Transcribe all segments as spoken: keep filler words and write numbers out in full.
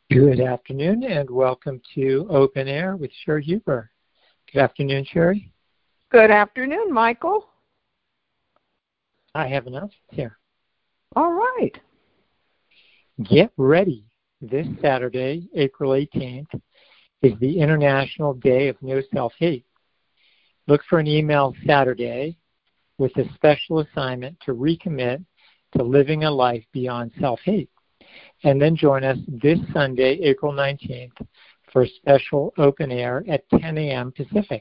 Good afternoon and welcome to Open Air with Sherry Huber. Good afternoon, Sherry. Good afternoon, Michael. I have announcements here. All right. Get ready. This Saturday, April eighteenth, is the International Day of No Self-Hate. Look for an email Saturday with a special assignment to recommit to living a life beyond self-hate. And then join us this Sunday, April nineteenth, for a special open air at ten a.m. Pacific.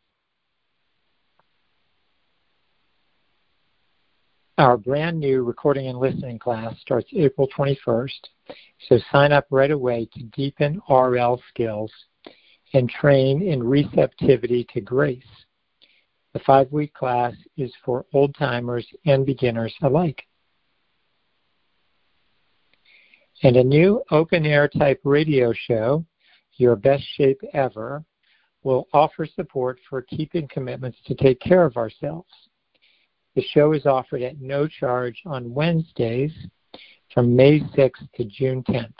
Our brand new recording and listening class starts April twenty-first, so sign up right away to deepen R L skills and train in receptivity to grace. The five-week class is for old-timers and beginners alike. And a new open-air type radio show, Your Best Shape Ever, will offer support for keeping commitments to take care of ourselves. The show is offered at no charge on Wednesdays from May sixth to June tenth.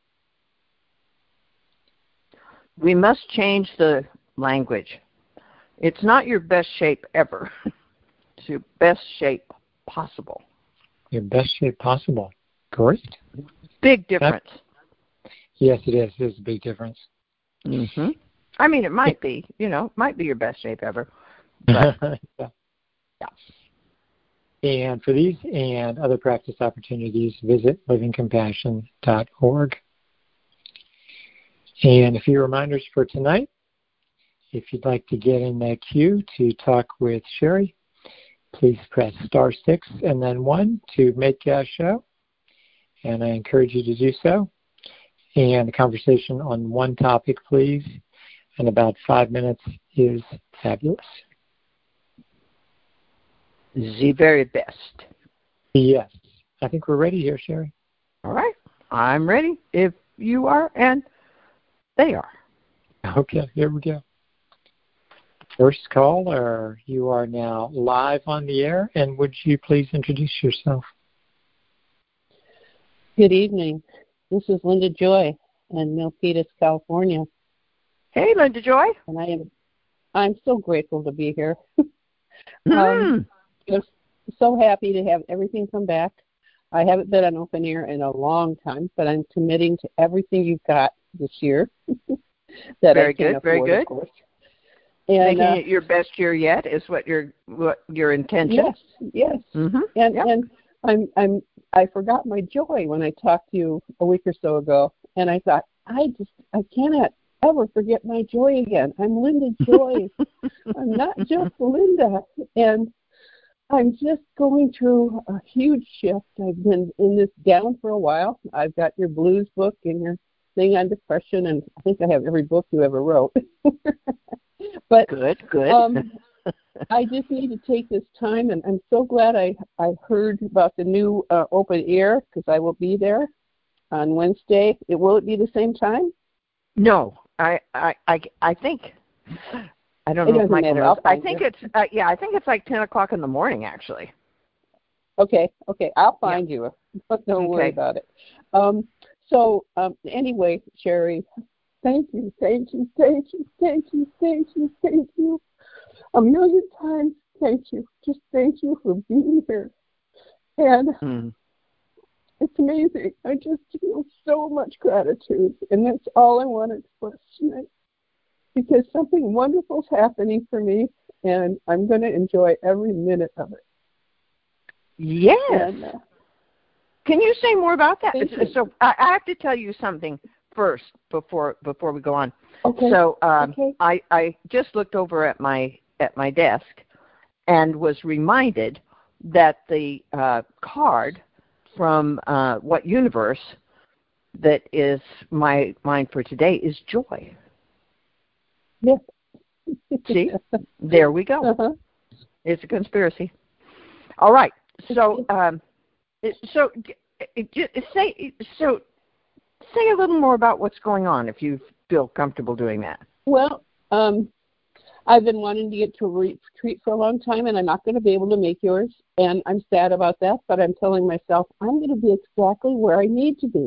We must change the language. It's not your best shape ever. It's your best shape possible. Your best shape possible. Great. Big difference. That, yes, it is. It is a big difference. Mm-hmm. I mean, it might be. You know, it might be your best shape ever. But, yeah. yeah. And for these and other practice opportunities, visit living compassion dot org. And a few reminders for tonight. If you'd like to get in the queue to talk with Sherry, please press star six and then one to make a show. And I encourage you to do so. And a conversation on one topic, please. And about five minutes is fabulous. The very best. Yes. I think we're ready here, Sherry. All right. I'm ready if you are and they are. Okay, here we go. First caller, you are now live on the air, and would you please introduce yourself? Good evening. This is Linda Joy in Milpitas, California. Hey, Linda Joy. And I am I'm so grateful to be here. Mm. um, I'm so happy to have everything come back. I haven't been on open air in a long time, but I'm committing to everything you've got this year. that very I can good, afford, very good. Of course. And, Making uh, it your best year yet is what your what your intention. Yes, yes. Mm-hmm. And yep. and I'm I'm I forgot my joy when I talked to you a week or so ago, and I thought I just I cannot ever forget my joy again. I'm Linda Joy. I'm not just Linda, and I'm just going through a huge shift. I've been in this down for a while. I've got your blues book and your thing on depression, and I think I have every book you ever wrote. But good, good. um, I just need to take this time, and I'm so glad I, I heard about the new uh, open air because I will be there on Wednesday. It, will it be the same time? No, I I I, I think I don't It know if doesn't Michael matter. knows. I'll I find think you. it's uh, yeah, I think it's like ten o'clock in the morning actually. Okay, okay, I'll find yeah. you. Don't okay. worry about it. Um, so um, anyway, Sherry, thank you, thank you, thank you, thank you, thank you, thank you. A million times, thank you. Just thank you for being here. And mm. it's amazing. I just feel so much gratitude, and that's all I want to express tonight. Because something wonderful is happening for me, and I'm going to enjoy every minute of it. Yes. And, uh, Can you say more about that? Thank you. So I, I have to tell you something first before before we go on. Okay. So um, okay. I I just looked over at my at my desk and was reminded that the uh, card from uh, What Universe that is my mine for today is joy. Yes. See, there we go. Uh-huh. It's a conspiracy. All right. So, um, so say so. Say a little more about what's going on, if you feel comfortable doing that. Well, um, I've been wanting to get to a retreat for a long time, and I'm not going to be able to make yours, and I'm sad about that. But I'm telling myself I'm going to be exactly where I need to be.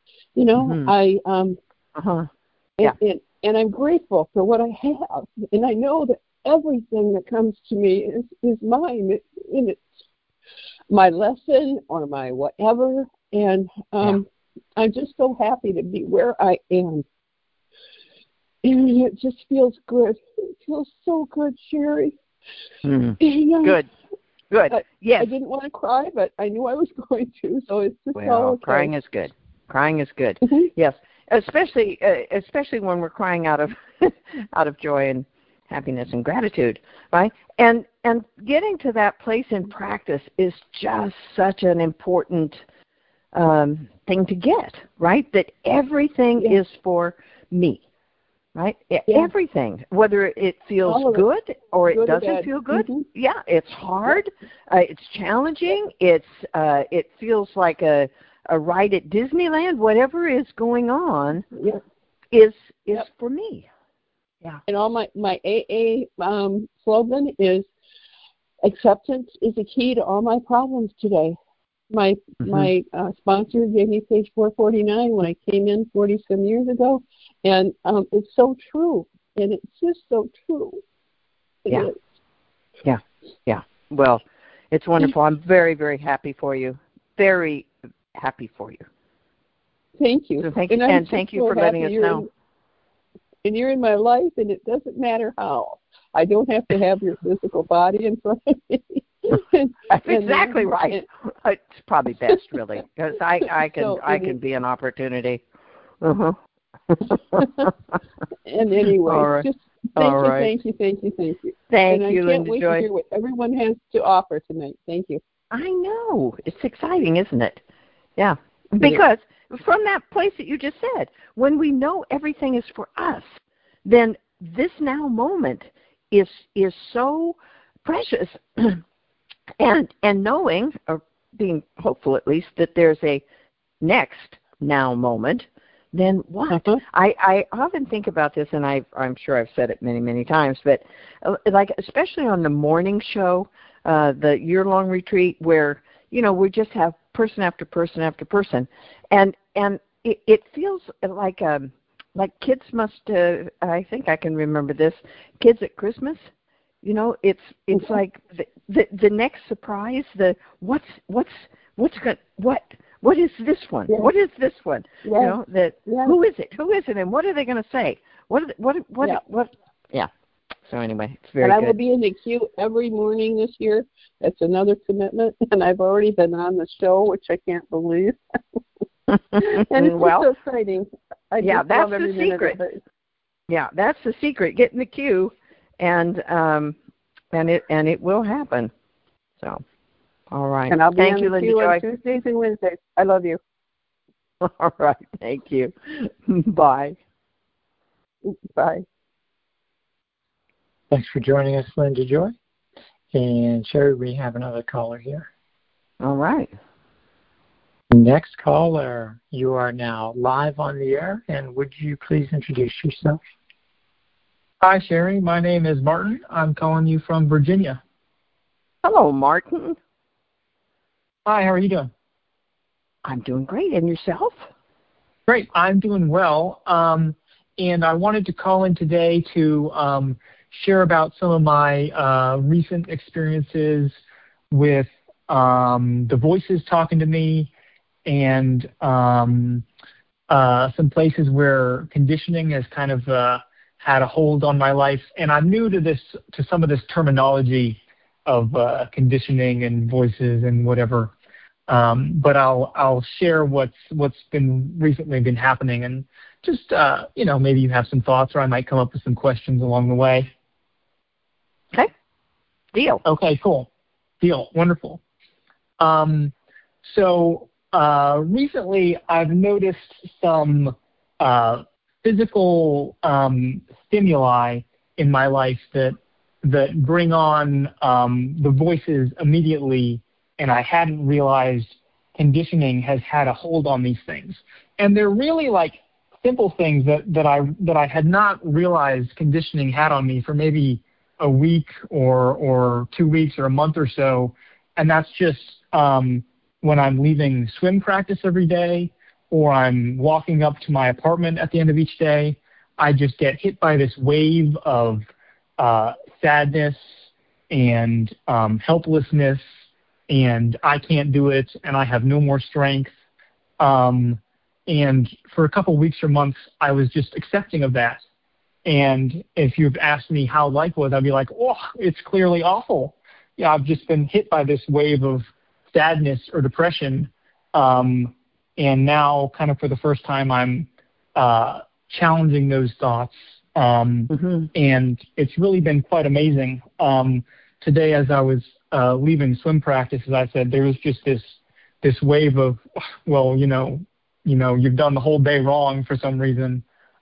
You know, Mhm. I um, Uh-huh. and, Yeah. and and I'm grateful for what I have, and I know that everything that comes to me is is mine, it, and it's my lesson or my whatever, and um, I'm just so happy to be where I am, and it just feels good. It feels so good, Sherry. Mm. And, uh, Good. Good. I, Yes. I didn't want to cry, but I knew I was going to, so it's just all Well, okay. crying is good. Crying is good. Mhm. Yes, especially uh, especially when we're crying out of out of joy and happiness and gratitude, right? And and getting to that place in practice is just such an important um, thing to get, right? That everything Yeah. is for me, right? E- Yeah. Everything, whether it feels All of it. good or it Good or doesn't bad. feel good. Mhm. Yeah, it's hard. Uh, it's challenging. It's uh, it feels like a a ride at Disneyland. Whatever is going on Yeah. is is Yep. for me. Yeah. And all my my A A um, slogan is acceptance is the key to all my problems today. My Mhm. my uh, sponsor gave me page four forty-nine when I came in forty some years ago, and um, it's so true, and it's just so true. It Yeah. is. Yeah. Yeah. Well, it's wonderful. I'm very very happy for you. Very happy for you. Thank you. So thank you, and, I'm and thank just you so for letting us happy you're know. in, and you're in my life, and it doesn't matter how. I don't have to have your physical body in front of me. and, That's and, exactly uh, right. and- It's probably best, really, because I, I can So, I and can it- be an opportunity. Uh-huh. And anyway, All right. just thank All you, right. thank you, thank you, thank you. Thank and you, I can't Linda wait Joy. to hear what everyone has to offer tonight. Thank you. I know. It's exciting, isn't it? Yeah. It is. Because from that place that you just said, when we know everything is for us, then this now moment is is so precious. and and knowing, or being hopeful at least, that there's a next now moment, then what? Uh-huh. I, I often think about this, and I, I'm sure I've said it many, many times, but uh, like especially on the morning show, uh, the year-long retreat where, you know, we just have person after person after person, and and it, it feels like um like kids must. Uh, I think I can remember this. Kids at Christmas. You know, it's it's like the, the the next surprise. The what's what's what's going what what is this one? Yeah. What is this one? Yeah. You know that Yeah. who is it? Who is it? And what are they going to say? What are they, what what Yeah. what? Yeah. So anyway, it's very And I good. will be in the queue every morning this year. That's another commitment. And I've already been on the show, which I can't believe. And it's well, just so exciting. I yeah, just that's love the every minute secret. of it. Yeah, that's the secret. Get in the queue, and um, and it and it will happen. So, all right. And I'll be Thank on you, the Linda queue Joy. on Tuesdays and Wednesdays. I love you. All right. Thank you. Bye. Bye. Thanks for joining us, Linda Joy. And Sherry, we have another caller here. All right. Next caller, you are now live on the air, and would you please introduce yourself? Hi, Sherry. My name is Martin. I'm calling you from Virginia. Hello, Martin. Hi, how are you doing? I'm doing great. And yourself? Great. I'm doing well. Um, and I wanted to call in today to um, share about some of my uh, recent experiences with um, the voices talking to me and um, uh, some places where conditioning has kind of uh, had a hold on my life. And I'm new to this, to some of this terminology of uh, conditioning and voices and whatever. Um, but I'll I'll share what's what's been recently been happening, and just uh, you know, maybe you have some thoughts, or I might come up with some questions along the way. Okay. Deal. Okay, cool. Deal. Wonderful. Um, so uh, recently, I've noticed some uh, physical um, stimuli in my life that that bring on um, the voices immediately. And I hadn't realized conditioning has had a hold on these things. And they're really like simple things that, that I that I had not realized conditioning had on me for maybe a week or or two weeks or a month or so. And that's just um, when I'm leaving swim practice every day, or I'm walking up to my apartment at the end of each day, I just get hit by this wave of uh, sadness and um, helplessness, and I can't do it, and I have no more strength. Um, and for a couple weeks or months, I was just accepting of that. And if you've asked me how life was, I'd be like, oh, it's clearly awful. Yeah, I've just been hit by this wave of sadness or depression. Um, and now, kind of for the first time, I'm uh, challenging those thoughts. Um, mm-hmm. And it's really been quite amazing. Um, today, as I was uh, leaving swim practice, as I said, there was just this this wave of, well, you know, you know, you've done the whole day wrong for some reason.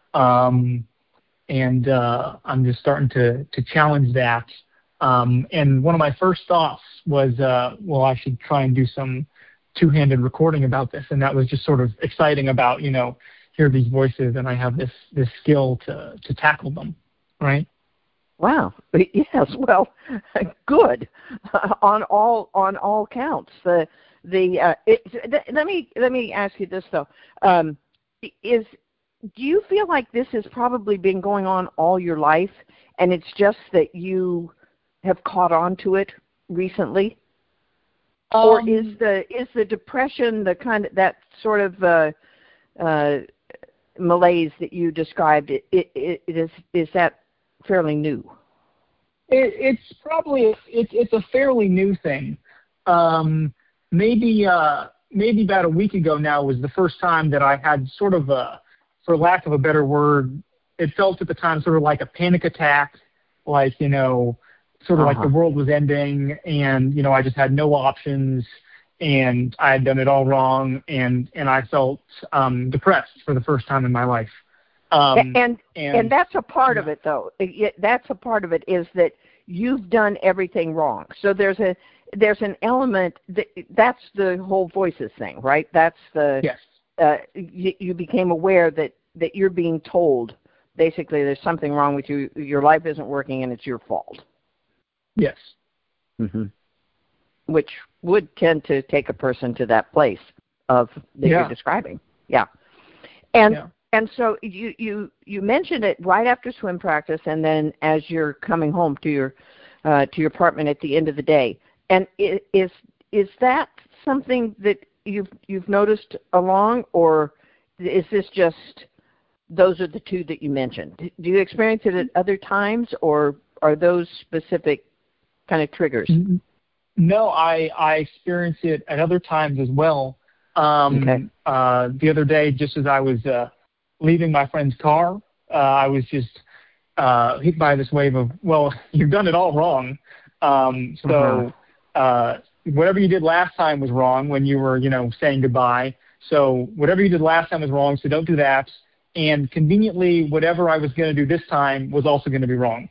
Um, and uh, I'm just starting to, to challenge that. Um, and one of my first thoughts was, uh, well, I should try and do some two-handed recording about this. And that was just sort of exciting about, you know, hear these voices and I have this, this skill to, to tackle them, right? Wow. Yes. Well, good on all on all counts. The the uh, it, th- let me let me ask you this though. Um, is do you feel like this has probably been going on all your life, and it's just that you have caught on to it recently, um, or is the is the depression the kind of that sort of uh, uh, malaise that you described? It, it, it is is that fairly new? It, it's probably it's it's a fairly new thing. Um, maybe uh, maybe about a week ago now was the first time that I had sort of a, for lack of a better word, it felt at the time sort of like a panic attack, like, you know, sort of uh-huh. like the world was ending and, you know, I just had no options and I had done it all wrong and, and I felt um, depressed for the first time in my life. Um, and, and and that's a part yeah. of it, though. It, that's a part of it is that you've done everything wrong. So there's a there's an element that that's the whole voices thing, right? That's the yes. Uh, you, you became aware that, that you're being told basically there's something wrong with you, your life isn't working, and it's your fault. Yes. Mm-hmm. Which would tend to take a person to that place of that yeah. you're describing. Yeah. And yeah. and so you, you, you mentioned it right after swim practice, and then as you're coming home to your uh, to your apartment at the end of the day. And is is that something that you've you've noticed along, or is this just those are the two that you mentioned? Do you experience it at other times, or are those specific kind of triggers? No, I I experience it at other times as well. Um, okay. Uh, the other day, just as I was uh, leaving my friend's car, uh, I was just uh, hit by this wave of, well, you've done it all wrong. Um, so. Uh-huh. Uh, whatever you did last time was wrong when you were, you know, saying goodbye. So whatever you did last time was wrong, so don't do that. And conveniently, whatever I was going to do this time was also going to be wrong.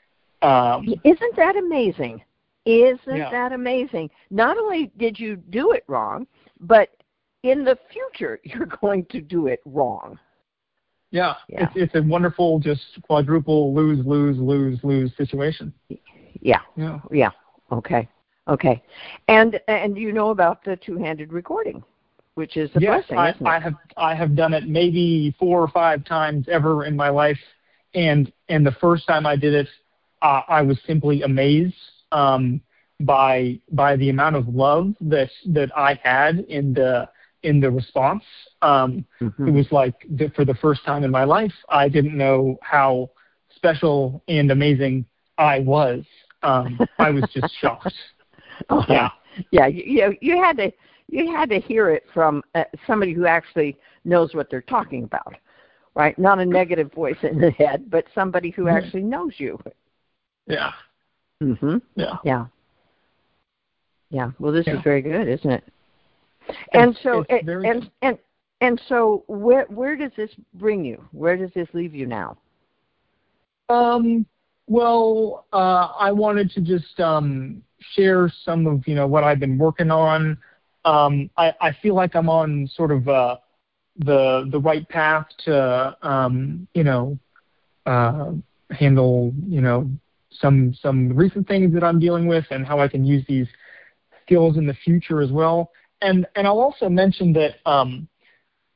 Um, Isn't that amazing? Isn't yeah. that amazing? Not only did you do it wrong, but in the future, you're going to do it wrong. Yeah, yeah. It's, it's a wonderful, just quadruple lose, lose, lose, lose situation. Yeah, yeah, yeah. Okay. Okay, and and you know about the two-handed recording, which is a yes, blessing, I, isn't it? I have I have done it maybe four or five times ever in my life, and and the first time I did it, uh, I was simply amazed um, by by the amount of love that that I had in the in the response. Um, mm-hmm. It was like the, for the first time in my life, I didn't know how special and amazing I was. Um, I was just shocked. Oh, yeah, yeah. You, you had to you had to hear it from uh, somebody who actually knows what they're talking about, right? Not a negative voice in the head, but somebody who mm-hmm. actually knows you. Yeah. Mhm. Yeah. Yeah. Yeah. Well, this yeah. is very good, isn't it? It's, and so, it's and, and and and so, where where does this bring you? Where does this leave you now? Um. Well, uh, I wanted to just um, share some of, you know, what I've been working on. Um, I, I feel like I'm on sort of uh, the the right path to, um, you know, uh, handle, you know, some some recent things that I'm dealing with and how I can use these skills in the future as well. And and I'll also mention that um,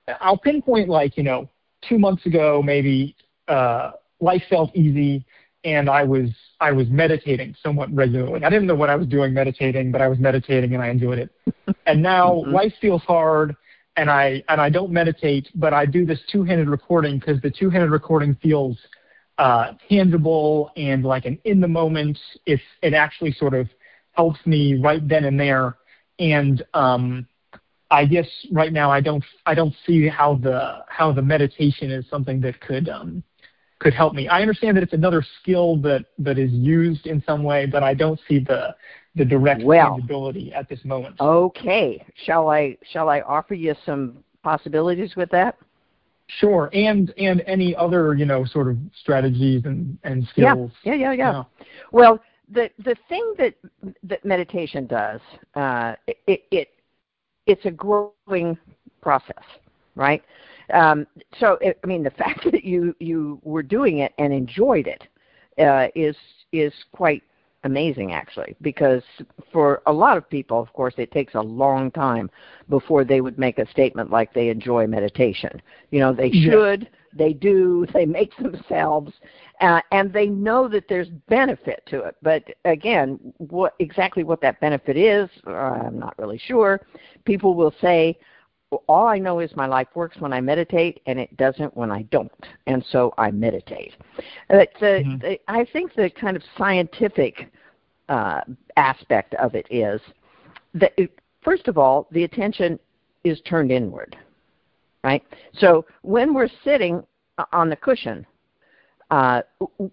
I'll pinpoint like, you know, two months ago, maybe uh, life felt easy and I was, I was meditating somewhat regularly. I didn't know what I was doing meditating, but I was meditating and I enjoyed it. And now mm-hmm. life feels hard and I, and I don't meditate, but I do this two-handed recording because the two-handed recording feels uh, tangible and like an in the moment. It's, it actually sort of helps me right then and there. And, um, I guess right now I don't I don't see how the how the meditation is something that could um, could help me. I understand that it's another skill that, that is used in some way, but I don't see the the direct well, tangibility at this moment. Okay, shall I shall I offer you some possibilities with that? Sure, and and any other you know sort of strategies and, and skills. Yeah, yeah, yeah, yeah. yeah. Well, the the thing that that meditation does, uh, it, it it's a growing process, right? Um, so, it, I mean, the fact that you, you were doing it and enjoyed it uh, is is quite amazing, actually, because for a lot of people, of course, it takes a long time before they would make a statement like they enjoy meditation. You know, they should, yeah. they do, they make themselves, uh, and they know that there's benefit to it. But again, what exactly what that benefit is, uh, I'm not really sure. People will say, well, all I know is my life works when I meditate, and it doesn't when I don't, and so I meditate. Uh, the, mm-hmm. the, I think the kind of scientific uh, aspect of it is that, it, first of all, the attention is turned inward, right? So when we're sitting on the cushion, uh,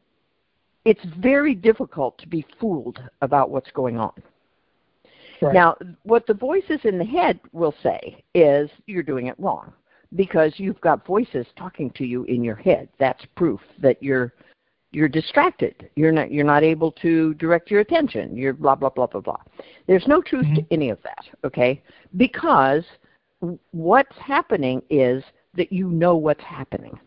it's very difficult to be fooled about what's going on. Right. Now, what the voices in the head will say is you're doing it wrong because you've got voices talking to you in your head. That's proof that you're you're distracted. You're not you're not able to direct your attention. You're blah blah blah blah blah. There's no truth mm-hmm. to any of that, okay? Because what's happening is that you know what's happening,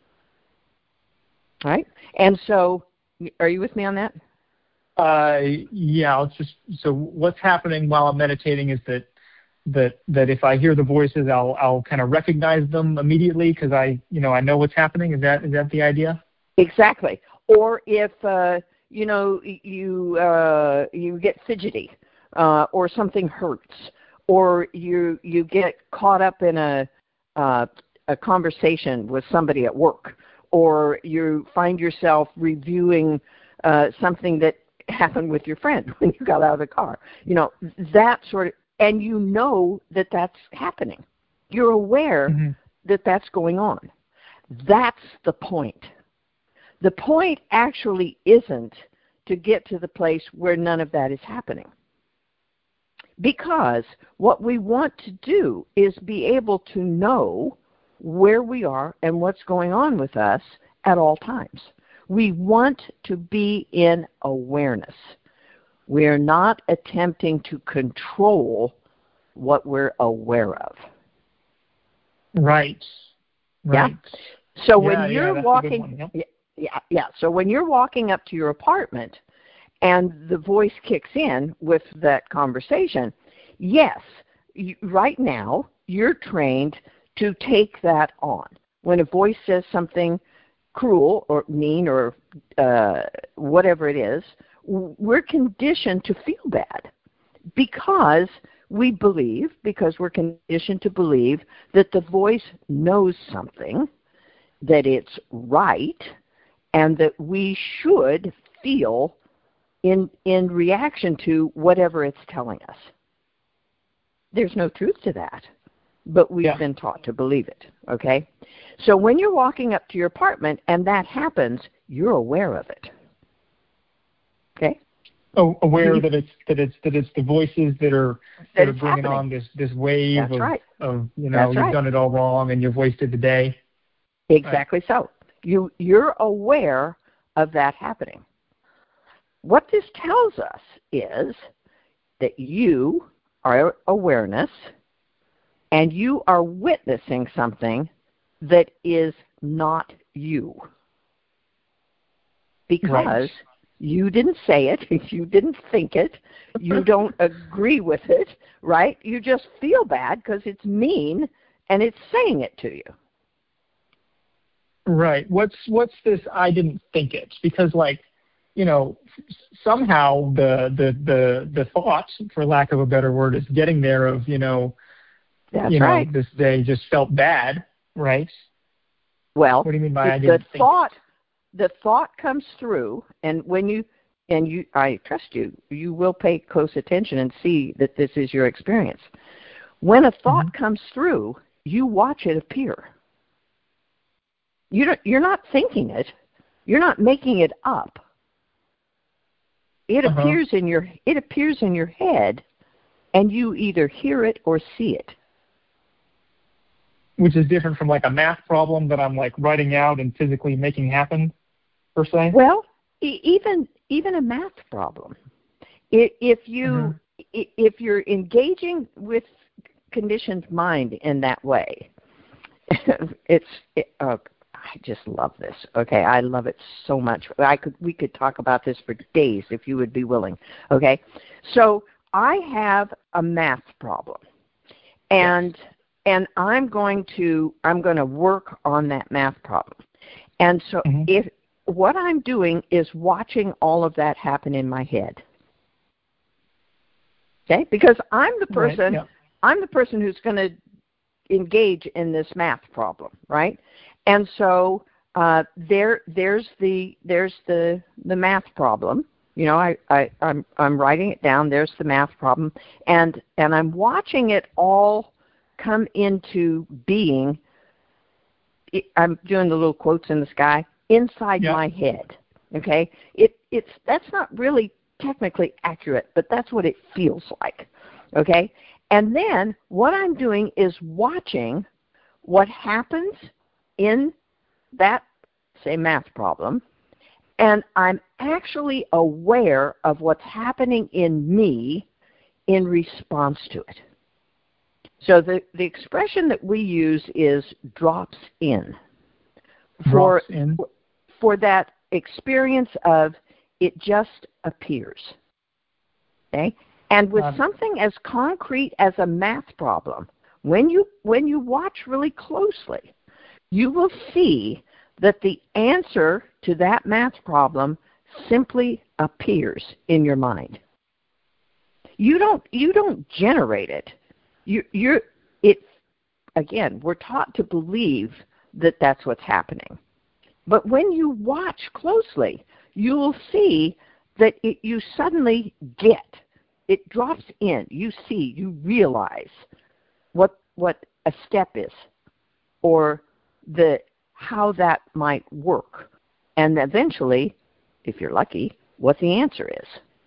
right? And so, are you with me on that? Uh, yeah, it's just, so what's happening while I'm meditating is that, that, that if I hear the voices, I'll, I'll kind of recognize them immediately because I, you know, I know what's happening. Is that, is that the idea? Exactly. Or if, uh, you know, you, uh, you get fidgety, uh, or something hurts, or you, you get caught up in a, uh, a conversation with somebody at work, or you find yourself reviewing, uh, something that happened with your friend when you got out of the car. You know, that sort of, and you know that that's happening. You're aware mm-hmm. that that's going on. That's the point. The point actually isn't to get to the place where none of that is happening. Because what we want to do is be able to know where we are and what's going on with us at all times. We want to be in awareness. We are not attempting to control what we're aware of. Right. Right. Yeah? So yeah, when you're yeah, walking, yep. yeah, yeah, yeah. So when you're walking up to your apartment, and the voice kicks in with that conversation, yes, you, right now you're trained to take that on. When a voice says something cruel or mean or uh, whatever it is, we're conditioned to feel bad because we believe, because we're conditioned to believe that the voice knows something, that it's right, and that we should feel in in reaction to whatever it's telling us. There's no truth to that, but we've yeah. been taught to believe it, okay? So when you're walking up to your apartment and that happens, you're aware of it. Okay? Oh, aware you, that it's that it's that it's the voices that are that, that are bringing happening. on this this wave That's of, right. of you know That's you've right. done it all wrong and you've wasted the day. Exactly right. so. You you're aware of that happening. What this tells us is that you are awareness and you are witnessing something that is not you. Because right. you didn't say it, you didn't think it, you don't agree with it, right? You just feel bad because it's mean and it's saying it to you. Right. What's what's this I didn't think it? Because, like, you know, somehow the the the the thought, for lack of a better word, is getting there of, you know, That's you know, right. this day just felt bad, right? Well, what do you mean by the, I didn't the think thought, it? the thought comes through, and when you and you, I trust you, you will pay close attention and see that this is your experience. When a thought Mm-hmm. comes through, you watch it appear. You don't, you're not thinking it. You're not making it up. It Uh-huh. appears in your it appears in your head, and you either hear it or see it. Which is different from like a math problem that I'm like writing out and physically making happen, per se. Well, e- even even a math problem. I- If you Mm-hmm. i- if you're engaging with conditioned mind in that way, it's it, uh, I just love this. Okay, I love it so much. I could we could talk about this for days if you would be willing. Okay, so I have a math problem, and Yes. and I'm going to I'm going to work on that math problem. And so Mm-hmm. if what I'm doing is watching all of that happen in my head. Okay? Because I'm the Right. person Yeah. I'm the person who's going to engage in this math problem, right? And so uh, there there's the there's the the math problem. You know, I, I, I'm I'm writing it down, there's the math problem, and and I'm watching it all come into being. I'm doing the little quotes in the sky inside Yeah. my head. Okay, it it's that's not really technically accurate, but that's what it feels like. Okay, and then what I'm doing is watching what happens in that, say, math problem, and I'm actually aware of what's happening in me in response to it. So the, the expression that we use is drops in. For, Drops in. for that experience of it just appears. Okay? And with Um, something as concrete as a math problem, when you when you watch really closely, you will see that the answer to that math problem simply appears in your mind. You don't you don't generate it. You you're it again, we're taught to believe that that's what's happening. But when you watch closely, you will see that it, you suddenly get. It drops in. You see, you realize what what a step is, or the how that might work, and eventually, if you're lucky, what the answer is.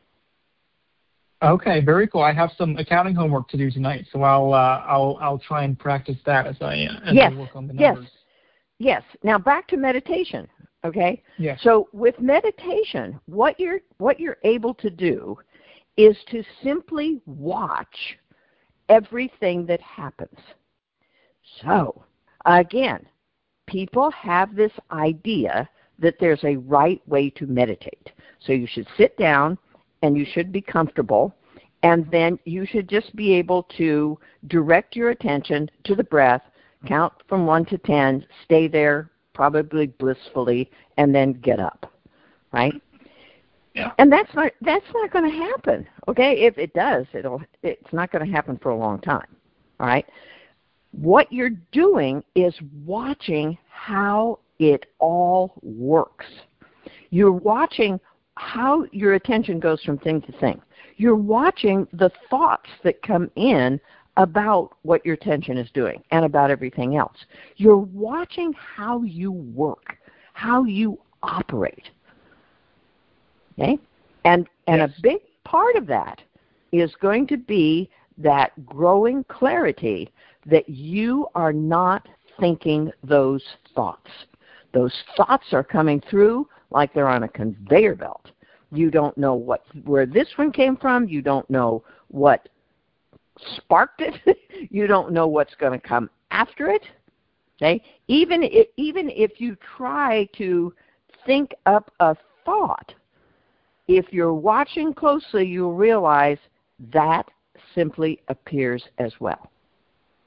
Okay, very cool. I have some accounting homework to do tonight, so I'll uh, I'll I'll try and practice that as I uh, as Yes, I work on the yes, numbers. yes. Now back to meditation. Okay. Yes. So with meditation, what you're what you're able to do is to simply watch everything that happens. So again, people have this idea that there's a right way to meditate. So you should sit down and you should be comfortable, and then you should just be able to direct your attention to the breath, count from one to ten, stay there probably blissfully, and then get up, right? Yeah. And that's not that's not going to happen. Okay, if it does, it'll it's not going to happen for a long time. All right. What you're doing is watching how it all works. You're watching how your attention goes from thing to thing. You're watching the thoughts that come in about what your attention is doing and about everything else. You're watching how you work, how you operate. Okay? And and Yes. a big part of that is going to be that growing clarity that you are not thinking those thoughts. Those thoughts are coming through like they're on a conveyor belt. You don't know what where this one came from. You don't know what sparked it. You don't know what's going to come after it. Okay? Even if, even if you try to think up a thought, if you're watching closely, you'll realize that simply appears as well.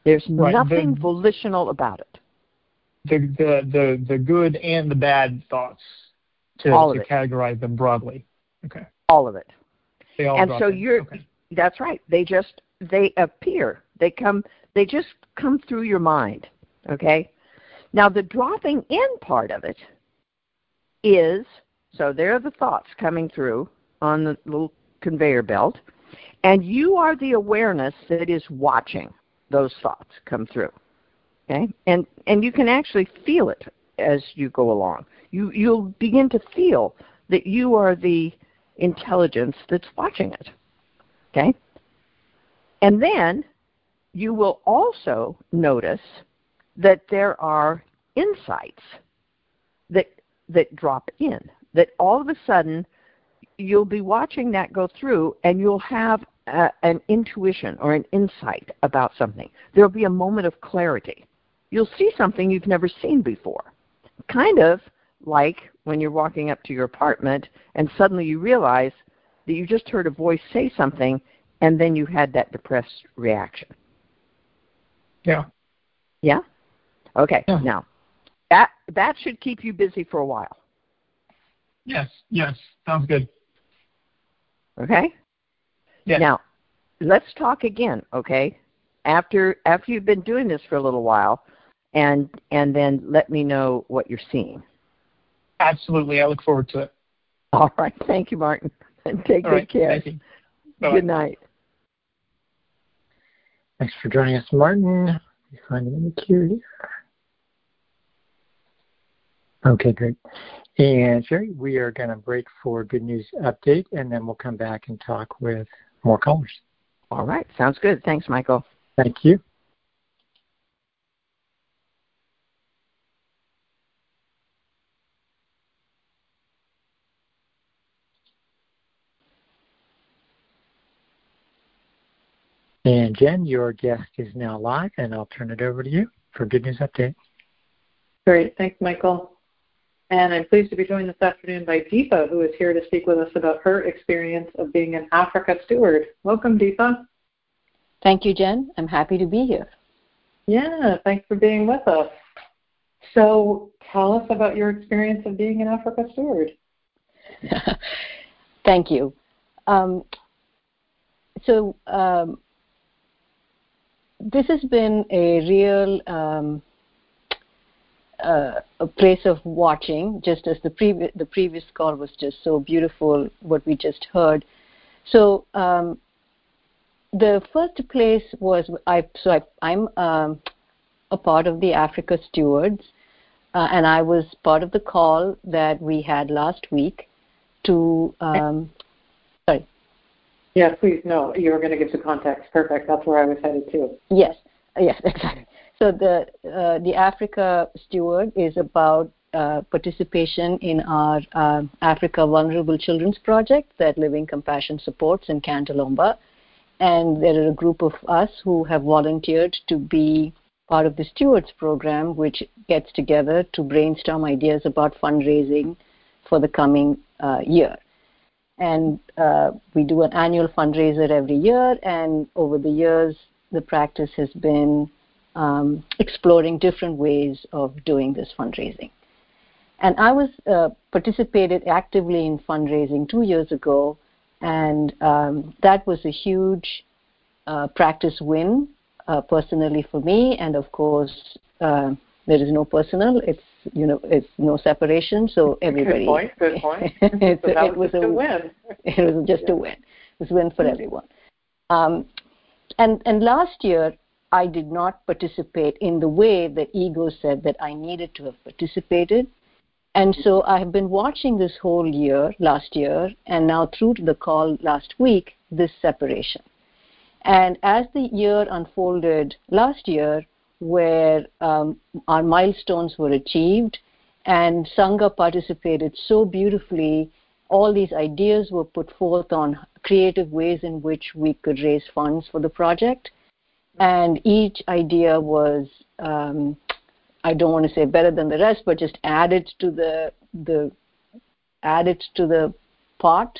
There's right. nothing the, volitional about it. The, the the the good and the bad thoughts, to, all to of it. categorize them broadly. Okay. All of it. They all and drop so in. you're. Okay. That's right. They just they appear. They come. They just come through your mind. Okay. Now the dropping in part of it is, so there are the thoughts coming through on the little conveyor belt, and you are the awareness that is watching those thoughts come through. Okay? And and you can actually feel it as you go along. You you'll begin to feel that you are the intelligence that's watching it. Okay? And then you will also notice that there are insights that that drop in. That all of a sudden you'll be watching that go through, and you'll have a, an intuition or an insight about something. There'll be a moment of clarity. You'll see something you've never seen before. Kind of like when you're walking up to your apartment and suddenly you realize that you just heard a voice say something, and then you had that depressed reaction. Yeah. Yeah? Okay. Yeah. Now, that that should keep you busy for a while. Yes. Yes. Sounds good. Okay? Yeah. Now, let's talk again, okay? After after you've been doing this for a little while, and and then let me know what you're seeing. Absolutely. I look forward to it. All right. Thank you, Martin. And take All good right. care. Thank you. Bye-bye. Good night. Thanks for joining us, Martin. Let me find him in the queue here. Okay, great. And Sherry, we are going to break for Good News Update, and then we'll come back and talk with more callers. All right. Sounds good. Thanks, Michael. Thank you. And Jen, your guest is now live, and I'll turn it over to you for Good News Update. Great. Thanks, Michael. And I'm pleased to be joined this afternoon by Deepa, who is here to speak with us about her experience of being an Africa steward. Welcome, Deepa. Thank you, Jen. I'm happy to be here. Yeah, thanks for being with us. So tell us about your experience of being an Africa steward. Thank you. Um, so um, this has been a real um, uh, a place of watching, just as the previous the previous call was just so beautiful, what we just heard. So um, the first place was I. So I, I'm um, a part of the Africa Stewards, uh, and I was part of the call that we had last week to. Um, sorry. Yeah, please. No, you were going to give some context. Perfect. That's where I was headed too. Yes. Yes. Exactly. So the uh, the Africa Steward is about uh, participation in our uh, Africa Vulnerable Children's Project that Living Compassion supports in Cantalomba. And there are a group of us who have volunteered to be part of the Stewards program, which gets together to brainstorm ideas about fundraising for the coming uh, year. And uh, we do an annual fundraiser every year, and over the years, the practice has been um, exploring different ways of doing this fundraising. And I was uh, participated actively in fundraising two years ago, and um, that was a huge uh, practice win uh, personally for me. And of course, uh, there is no personal; it's you know, it's no separation. So everybody. Good point. Good point. it, so that it was, was just a, a win. It was just yeah. a win. It was a win for everyone. Um, and and last year, I did not participate in the way that Ego said that I needed to have participated. And so I have been watching this whole year, last year, and now through to the call last week, this separation. And as the year unfolded last year, where um, our milestones were achieved and Sangha participated so beautifully, all these ideas were put forth on creative ways in which we could raise funds for the project. And each idea was, um, I don't want to say better than the rest, but just added to the the added to the pot.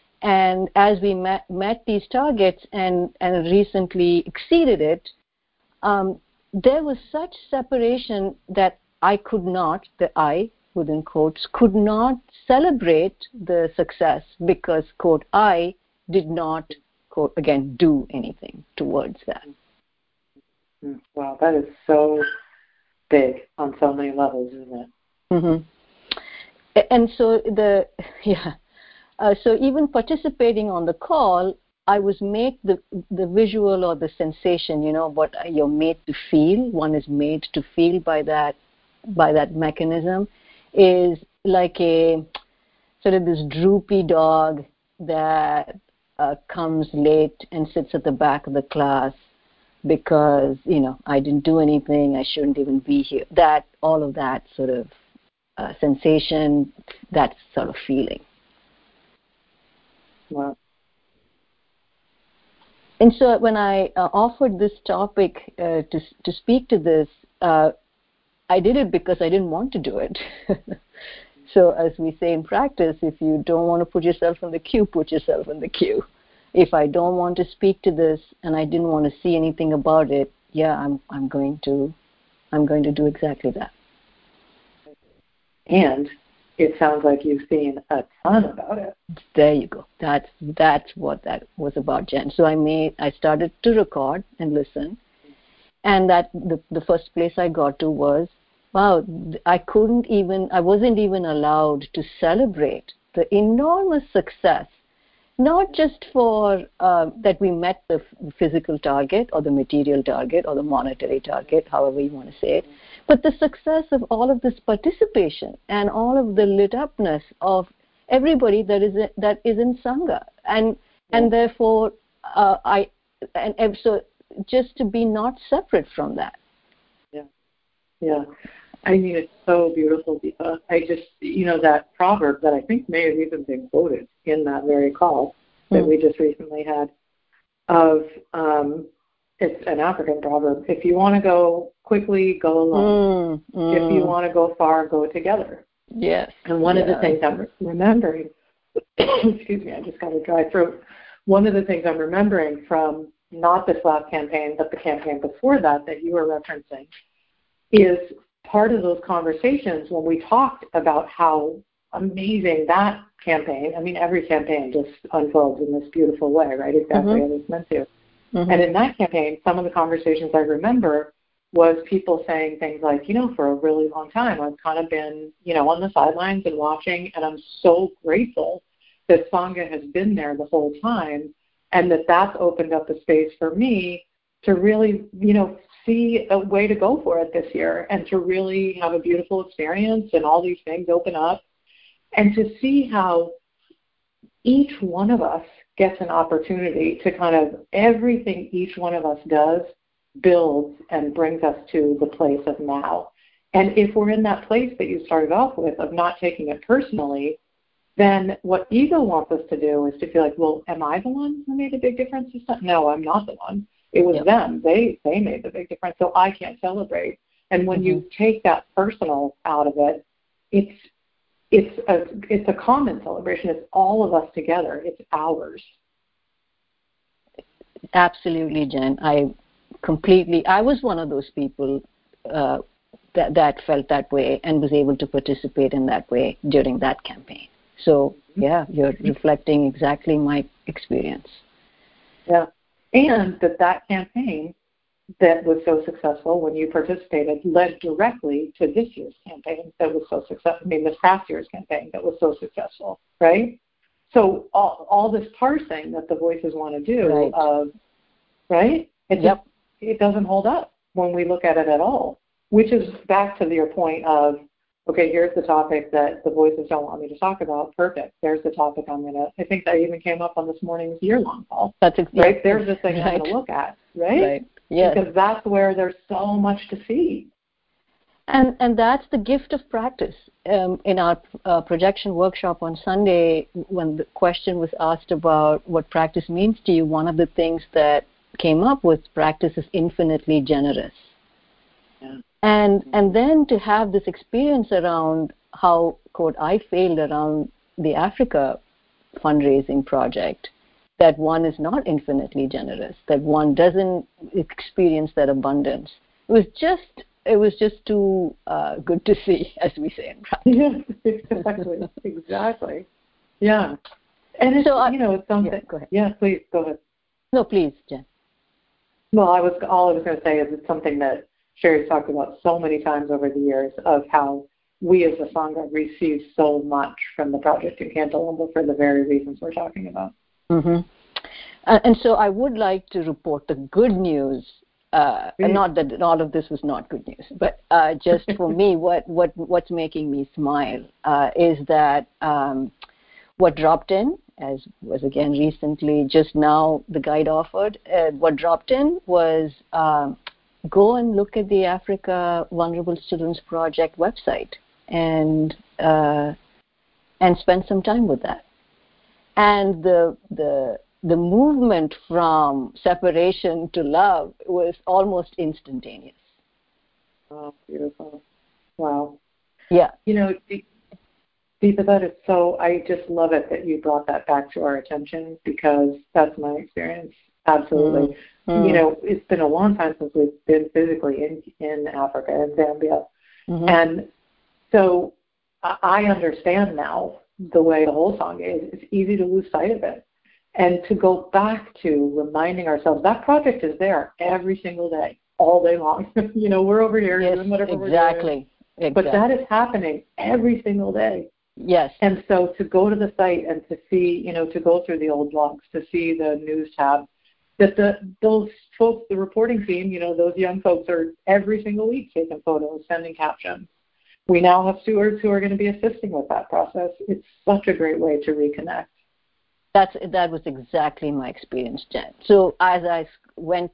And as we met, met these targets and, and recently exceeded it, um, there was such separation that I could not, the I, within quotes, could not celebrate the success because, quote, I did not, quote, again, do anything towards that. Wow, that is so big on so many levels, isn't it? Mm-hmm. And so the, yeah, uh, so even participating on the call, I was made the the visual or the sensation, you know, what you're made to feel. One is made to feel by that, by that mechanism, is like a sort of this droopy dog that uh, comes late and sits at the back of the class because, you know, I didn't do anything, I shouldn't even be here. That, all of that sort of uh, sensation, that sort of feeling. Wow. And so when I uh, offered this topic uh, to to speak to this, uh, I did it because I didn't want to do it. So as we say in practice, if you don't want to put yourself in the queue, put yourself in the queue. If I don't want to speak to this and I didn't want to see anything about it, yeah, I'm I'm going to I'm going to do exactly that. And it sounds like you've seen a ton about it. There you go. That's that's what that was about, Jen. So I made I started to record and listen, and that the the first place I got to was, wow, I couldn't even I wasn't even allowed to celebrate the enormous success, not just for uh, that we met the physical target or the material target or the monetary target, however you want to say it, but the success of all of this participation and all of the lit upness of everybody that is that is in Sangha, and yeah. and therefore uh, I and, and so just to be not separate from that. Yeah, yeah. I mean, it's so beautiful, Deepa. I just, you know, that proverb that I think may have even been quoted in that very call that mm. we just recently had of, um, it's an African proverb, if you want to go quickly, go alone. Mm, mm. If you want to go far, go together. Yes. And one yes. of the things I'm remembering, excuse me, I just got a dry throat. One of the things I'm remembering from not this last campaign, but the campaign before that that you were referencing, is part of those conversations when we talked about how amazing that campaign, I mean, every campaign just unfolds in this beautiful way, right? Exactly mm-hmm. as it's meant to. Mm-hmm. And in that campaign, some of the conversations I remember was people saying things like, you know, for a really long time, I've kind of been, you know, on the sidelines and watching, and I'm so grateful that Sangha has been there the whole time, and that that's opened up a space for me to really, you know, see a way to go for it this year and to really have a beautiful experience and all these things open up, and to see how each one of us gets an opportunity to kind of everything each one of us does builds and brings us to the place of now. And if we're in that place that you started off with of not taking it personally, then what ego wants us to do is to feel like, well, am I the one who made a big difference? No, I'm not the one. It was yep. them. They they made the big difference, so I can't celebrate. And when mm-hmm. you take that personal out of it, it's it's a it's a common celebration. It's all of us together. It's ours. Absolutely, Jen. I completely. I was one of those people uh, that that felt that way and was able to participate in that way during that campaign. So yeah, you're reflecting exactly my experience. Yeah. And that that campaign that was so successful when you participated led directly to this year's campaign that was so successful. I mean, this past year's campaign that was so successful, right? So all, all this parsing that the voices want to do, right? Of, right? It, yep. just, it doesn't hold up when we look at it at all, which is back to your point of, okay, here's the topic that the voices don't want me to talk about. Perfect. There's the topic I'm going to, I think that even came up on this morning's year-long call. That's exactly right. There's the thing right. I'm going to look at, right? Right. Yes. Because that's where there's so much to see. And and that's the gift of practice. Um, in our uh, projection workshop on Sunday, when the question was asked about what practice means to you, one of the things that came up was practice is infinitely generous. Yeah. And and then to have this experience around how, quote, I failed around the Africa fundraising project, that one is not infinitely generous, that one doesn't experience that abundance. It was just, it was just too uh, good to see, as we say in practice. Yeah, exactly, exactly. Yeah, and it's, so, uh, you know, it's something. Yeah, go ahead. Yeah, please go ahead. No, please, Jen. Well, I was all I was going to say is it's something that Sherry's talked about so many times over the years of how we as a Sangha receive so much from the project in Cantalumbo for the very reasons we're talking about. Mm-hmm. Uh, and so I would like to report the good news. Uh, mm. Not that all of this was not good news, but uh, just for me, what, what what's making me smile uh, is that um, what dropped in, as was again recently, just now the guide offered, uh, what dropped in was um, go and look at the Africa Vulnerable Children's Project website and uh, and spend some time with that. And the the the movement from separation to love was almost instantaneous. Oh, beautiful. Wow. Yeah. You know, Deepa, that is so, I just love it that you brought that back to our attention because that's my experience. Absolutely. Mm-hmm. You know, it's been a long time since we've been physically in, in Africa and Zambia. Mm-hmm. And so I understand now the way the whole song is. It's easy to lose sight of it. And to go back to reminding ourselves that project is there every single day, all day long. You know, we're over here yes, doing whatever exactly, we're doing. Exactly. But that is happening every single day. Yes. And so to go to the site and to see, you know, to go through the old blogs, to see the news tab, that the those folks, the reporting team, you know, those young folks are every single week taking photos, sending captions. We now have stewards who are going to be assisting with that process. It's such a great way to reconnect. That's, that was exactly my experience, Jen. So as I went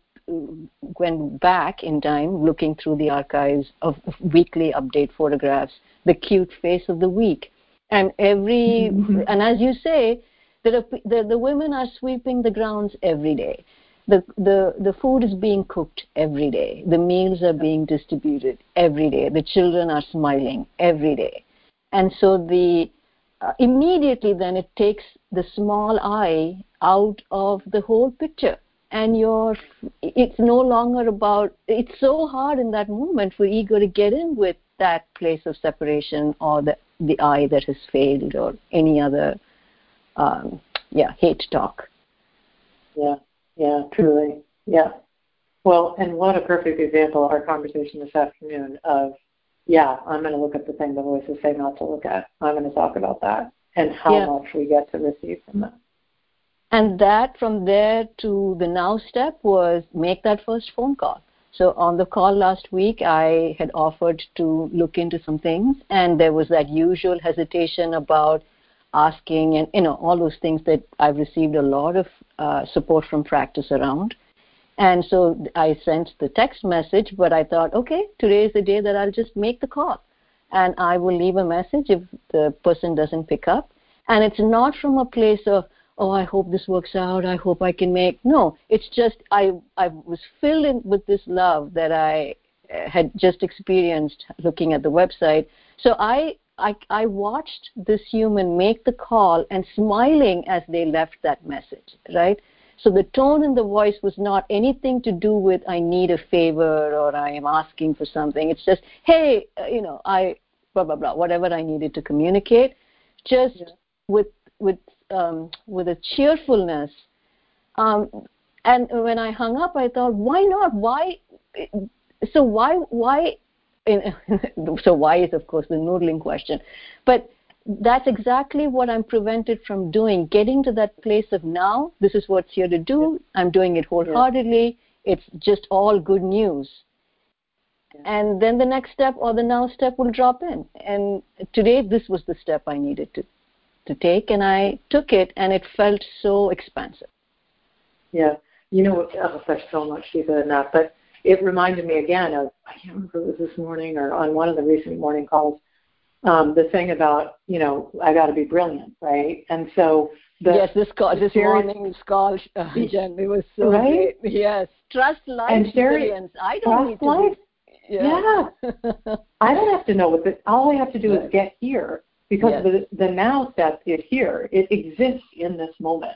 went back in time, looking through the archives of weekly update photographs, the cute face of the week, and every mm-hmm. and as you say, the, the the women are sweeping the grounds every day. The the the food is being cooked every day. The meals are being distributed every day. The children are smiling every day, and so the Uh, immediately then it takes the small I out of the whole picture, and you're, it's no longer about, it's so hard in that moment for ego to get in with that place of separation or the, the I that has failed or any other, um, yeah, hate talk. Yeah, yeah, truly, yeah. Well, and what a perfect example, our conversation this afternoon of, yeah, I'm going to look at the thing the voices say not to look at. I'm going to talk about that and how yeah. much we get to receive from that. And that from there to the now step was make that first phone call. So on the call last week, I had offered to look into some things, and there was that usual hesitation about asking and, you know, all those things that I've received a lot of uh, support from practice around. And so I sent the text message, but I thought, okay, today is the day that I'll just make the call. And I will leave a message if the person doesn't pick up. And it's not from a place of, oh, I hope this works out, I hope I can make. No, it's just I, I was filled in with this love that I had just experienced looking at the website. So I, I, I watched this human make the call and smiling as they left that message, right? So the tone in the voice was not anything to do with I need a favor or I am asking for something. It's just, hey, uh, you know, I, blah, blah, blah, whatever I needed to communicate, just yeah. with with um, with a cheerfulness. Um, and when I hung up, I thought, why not? Why? So why? Why? So why is, of course, the noodling question. But that's exactly what I'm prevented from doing, getting to that place of now, this is what's here to do, I'm doing it wholeheartedly, yeah. It's just all good news. Yeah. And then the next step or the now step will drop in. And today, this was the step I needed to, to take, and I took it, and it felt so expansive. Yeah. You know, oh, there's so much deeper than that, but it reminded me again of, I can't remember if it was this morning or on one of the recent morning calls, Um, the thing about, you know, I got to be brilliant, right? And so the yes, this call, this Sherry, morning's call, uh, Jen, it was so right? great. Yes, trust life, and Sherry, brilliance. I don't need to life. Be, yeah. yeah. I don't have to know what this. All I have to do yes. is get here because yes. the the now step is here. It exists in this moment.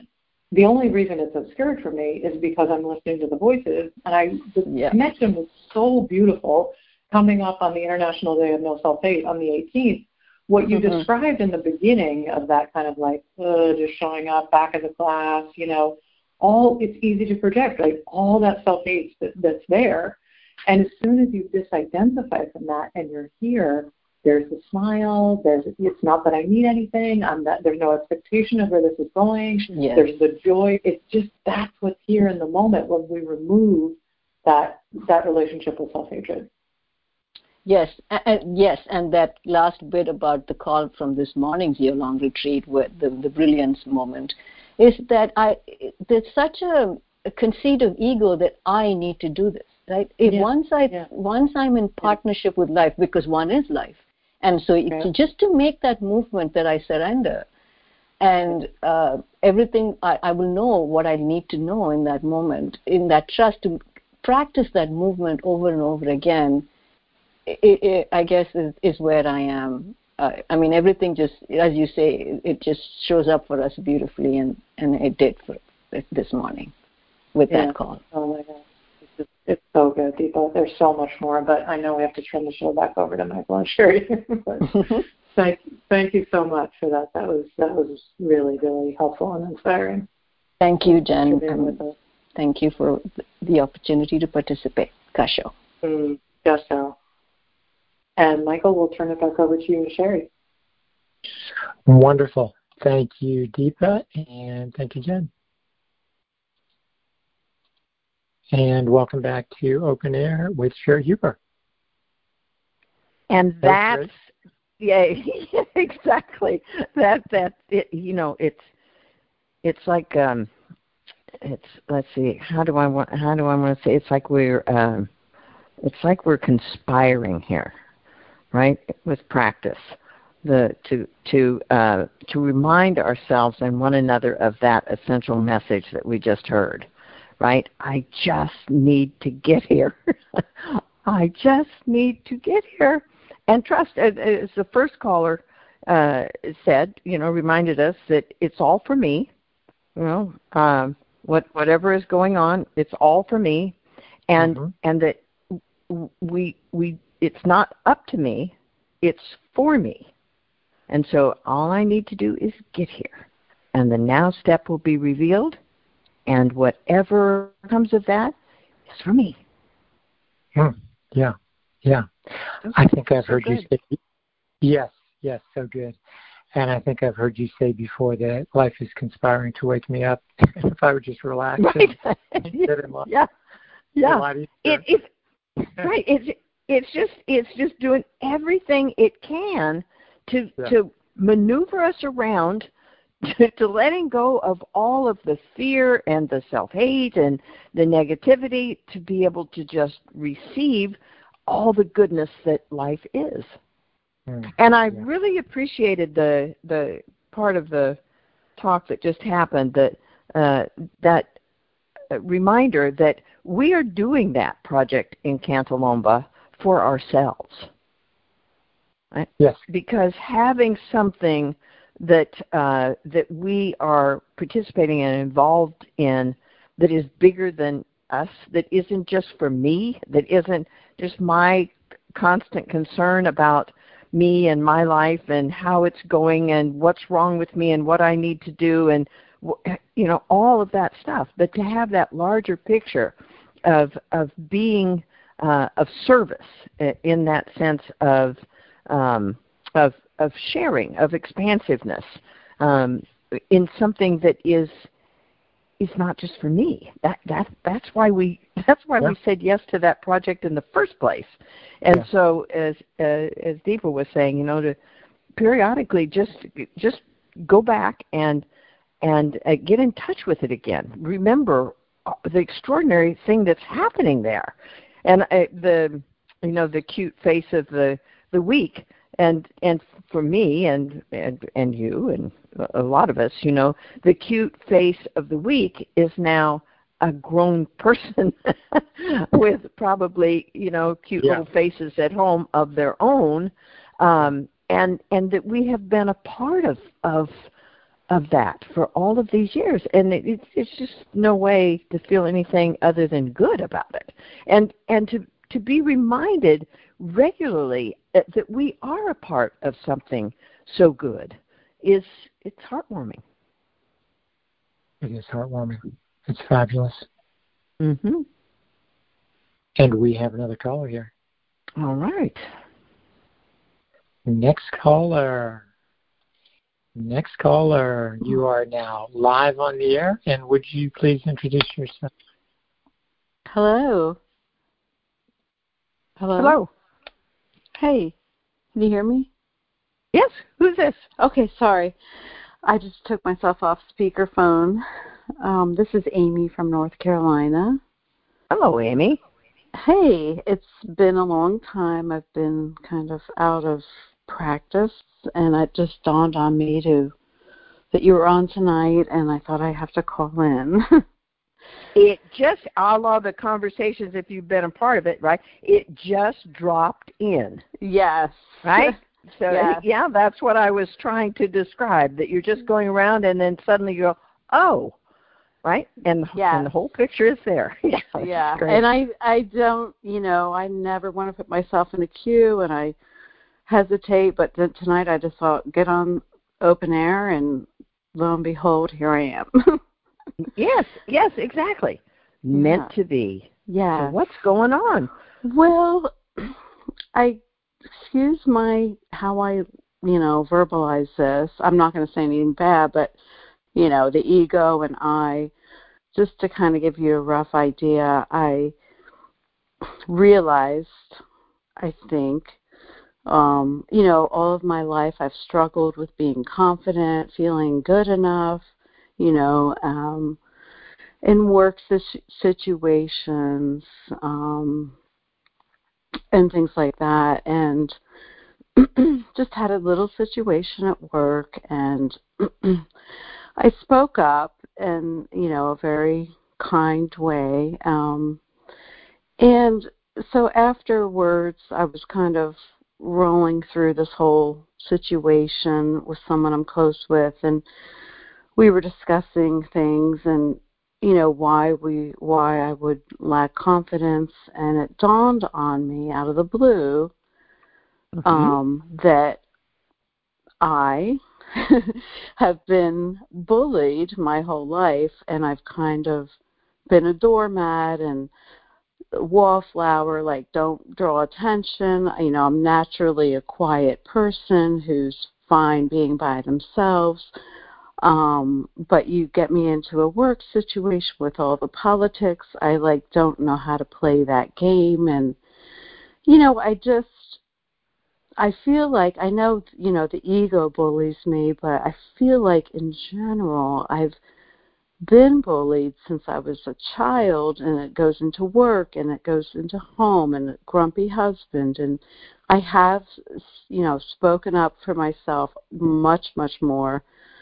the only reason it's obscured for me is because I'm listening to the voices, and I the yeah. connection was so beautiful coming up on the International Day of No Self-Hate on the eighteenth. What you mm-hmm. described in the beginning of that kind of like, uh, just showing up back in the class, you know, all, it's easy to project, like all that self-hate that, that's there. And as soon as you disidentify from that and you're here, there's a smile, there's, it's not that I need anything, I'm not, there's no expectation of where this is going, yes. there's the joy, it's just, that's what's here in the moment when we remove that, that relationship with self-hatred. Yes, and yes, and that last bit about the call from this morning's year-long retreat, with the, the brilliance moment, is that I there's such a, a conceit of ego that I need to do this, right? If yeah. once I yeah. once I'm in partnership with life, because one is life, and so yeah. it's just to make that movement that I surrender, and uh, everything I, I will know what I need to know in that moment, in that trust, to practice that movement over and over again. It, it, I guess is, is where I am. Uh, I mean, everything just, as you say, it, it just shows up for us beautifully, and, and it did for this morning with yeah. that call. Oh my God, it's, just, it's so good, Deepa. There's so much more, but I know we have to turn the show back over to Michael and Sherry. But thank, thank you so much for that. That was that was really, really helpful and inspiring. Thank you, Jen. Um, thank you for the opportunity to participate. Kasho. Mm, just so. And Michael, we'll turn it back over to you and Sherry. Wonderful. Thank you, Deepa, and thank you, Jen. And welcome back to Open Air with Sherry Huber. And that's, yeah, exactly. That that it, you know, it's it's like um, it's let's see, how do I want how do I want to say? It's like we're um, it's like we're conspiring here. Right, with practice, the to to uh, to remind ourselves and one another of that essential message that we just heard. Right, I just need to get here. I just need to get here, and trust. As, as the first caller uh, said, you know, reminded us that it's all for me. You know, um, what whatever is going on, it's all for me, and mm-hmm. and that we we. It's not up to me, it's for me. And so all I need to do is get here. And the now step will be revealed, and whatever comes of that is for me. Mm, yeah, yeah. Okay. I think I've so heard good. you say, yes, yes, so good. And I think I've heard you say before that life is conspiring to wake me up. If I would just relax right. and, and sit in my, yeah, yeah. It, it's, right, it's, It's just it's just doing everything it can to yeah. to maneuver us around to, to letting go of all of the fear and the self-hate and the negativity, to be able to just receive all the goodness that life is. Mm. And I yeah. really appreciated the the part of the talk that just happened, that uh, that reminder that we are doing that project in Cantalomba for ourselves. Right? Yes. Because having something that uh, that we are participating and involved in that is bigger than us, that isn't just for me, that isn't just my constant concern about me and my life and how it's going and what's wrong with me and what I need to do and, you know, all of that stuff. But to have that larger picture of of being Uh, of service, in that sense of um, of of sharing, of expansiveness, um, in something that is is not just for me. That that that's why we that's why yeah. we said yes to that project in the first place. And yeah. so, as uh, as Deepa was saying, you know, to periodically just just go back and and uh, get in touch with it again. Remember the extraordinary thing that's happening there. And uh, the, you know, the cute face of the, the week, and and for me and, and and you and a lot of us, you know, the cute face of the week is now a grown person with probably, you know, cute yeah. little faces at home of their own, um, and and that we have been a part of of of that for all of these years, and it, it's, it's just no way to feel anything other than good about it, and and to to be reminded regularly that, that we are a part of something so good is it's heartwarming. It is heartwarming. It's fabulous. Mm-hmm. And we have another caller here. All right. Next caller. Next caller, you are now live on the air, and would you please introduce yourself? Hello. Hello. Hello. Hey, can you hear me? Yes. Who's this? Okay, sorry. I just took myself off speakerphone. Um, this is Amy from North Carolina. Hello, Amy. Hey, it's been a long time. I've been kind of out of practice, and it just dawned on me to that you were on tonight, and I thought I have to call in. It just, a la the conversations, if you've been a part of it, right, it just dropped in. Yes. Right? So, yes. yeah, that's what I was trying to describe, that you're just going around and then suddenly you go, oh, right? And, yes. and the whole picture is there. Yeah. Yeah. And I, I don't, you know, I never want to put myself in a queue, and I hesitate, but then tonight I just thought, get on open air, and lo and behold, here I am. Yes, yes, exactly. Meant yeah. to be. Yeah. So what's going on? Well, I excuse my how I, you know, verbalize this. I'm not going to say anything bad, but you know, the ego and I, just to kind of give you a rough idea, I realized, I think, um, you know, all of my life I've struggled with being confident, feeling good enough, you know, um, in work situations, um, and things like that. And just had a little situation at work, and I spoke up in, you know, a very kind way. Um, and so afterwards, I was kind of rolling through this whole situation with someone I'm close with, and we were discussing things and, you know, why we why I would lack confidence, and it dawned on me out of the blue Mm-hmm. um, that I have been bullied my whole life, and I've kind of been a doormat and wallflower, like don't draw attention. You know, I'm naturally a quiet person who's fine being by themselves. Um, but you get me into a work situation with all the politics, I like don't know how to play that game. And, you know, I just, I feel like, I know, you know, the ego bullies me, but I feel like in general, I've been bullied since I was a child, and it goes into work, and it goes into home, and a grumpy husband. And I have, you know, spoken up for myself much, much more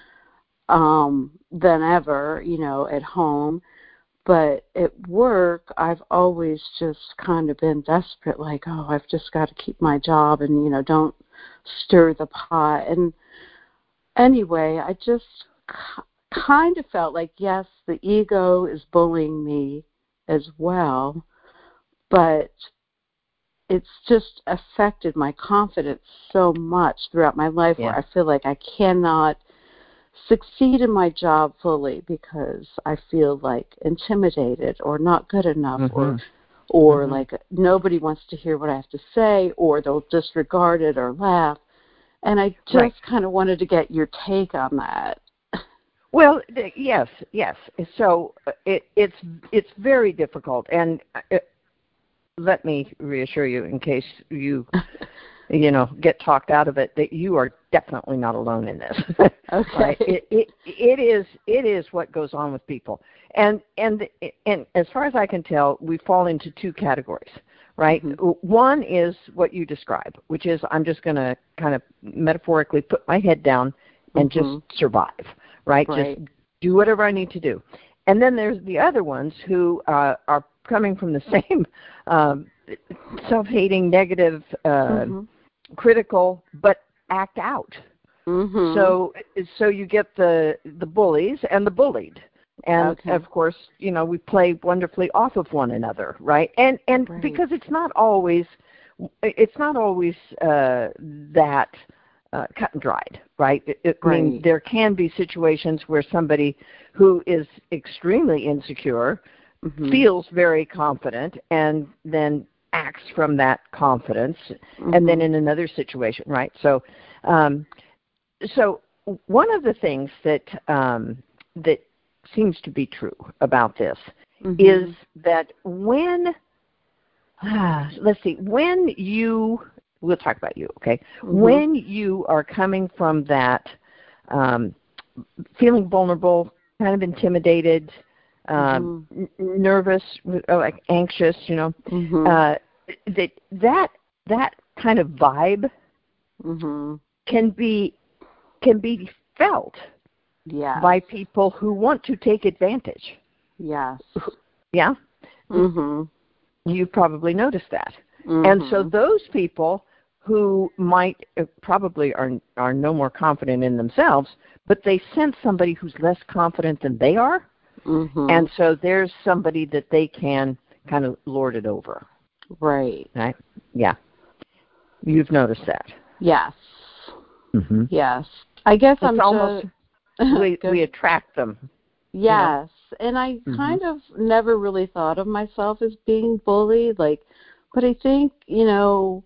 um, than ever, you know, at home. But at work, I've always just kind of been desperate, like, oh, I've just got to keep my job and, you know, don't stir the pot. And anyway, I just k- kind of felt like, yes, the ego is bullying me as well, but it's just affected my confidence so much throughout my life, Yeah. where I feel like I cannot succeed in my job fully because I feel like intimidated or not good enough, Mm-hmm. or or Mm-hmm. like nobody wants to hear what I have to say, or they'll disregard it or laugh. And I just Right. kind of wanted to get your take on that. Well, th- yes, yes. So uh, it, it's it's very difficult, and uh, let me reassure you, in case you you know get talked out of it, that you are definitely not alone in this. Okay. Right? It, it it is it is what goes on with people, and and and as far as I can tell, we fall into two categories. Right? Mm-hmm. One is what you describe, which is I'm just going to kind of metaphorically put my head down and Mm-hmm. just survive. Right? Right. Just do whatever I need to do. And then there's the other ones who uh, are coming from the same um, self-hating, negative, uh, Mm-hmm. critical, but act out. Mm-hmm. So so you get the the bullies and the bullied. And Okay. of course, you know, we play wonderfully off of one another, right? And and Right. because it's not always it's not always uh, that uh, cut and dried, right? It, it, I mean, Right. there can be situations where somebody who is extremely insecure Mm-hmm. feels very confident and then acts from that confidence, Mm-hmm. and then in another situation, right? So, um, so one of the things that um, that seems to be true about this Mm-hmm. is that when ah, let's see, when you we'll talk about you, okay? Mm-hmm. When you are coming from that um, feeling vulnerable, kind of intimidated, uh, Mm-hmm. n- nervous, uh, like anxious, you know, Mm-hmm. uh, that that that kind of vibe Mm-hmm. can be can be felt Yes. by people who want to take advantage. Yes. Yeah, Mm-hmm. you've probably noticed that. Mm-hmm. And so those people who might uh, probably are are no more confident in themselves, but they sense somebody who's less confident than they are, Mm-hmm. and so there's somebody that they can kind of lord it over. Right. Right? Yeah. You've noticed that. Yes. Mm-hmm. Yes. I guess It's I'm almost just we Good. we attract them. Yes. And I Mhm. kind of never really thought of myself as being bullied, like, but I think, you know,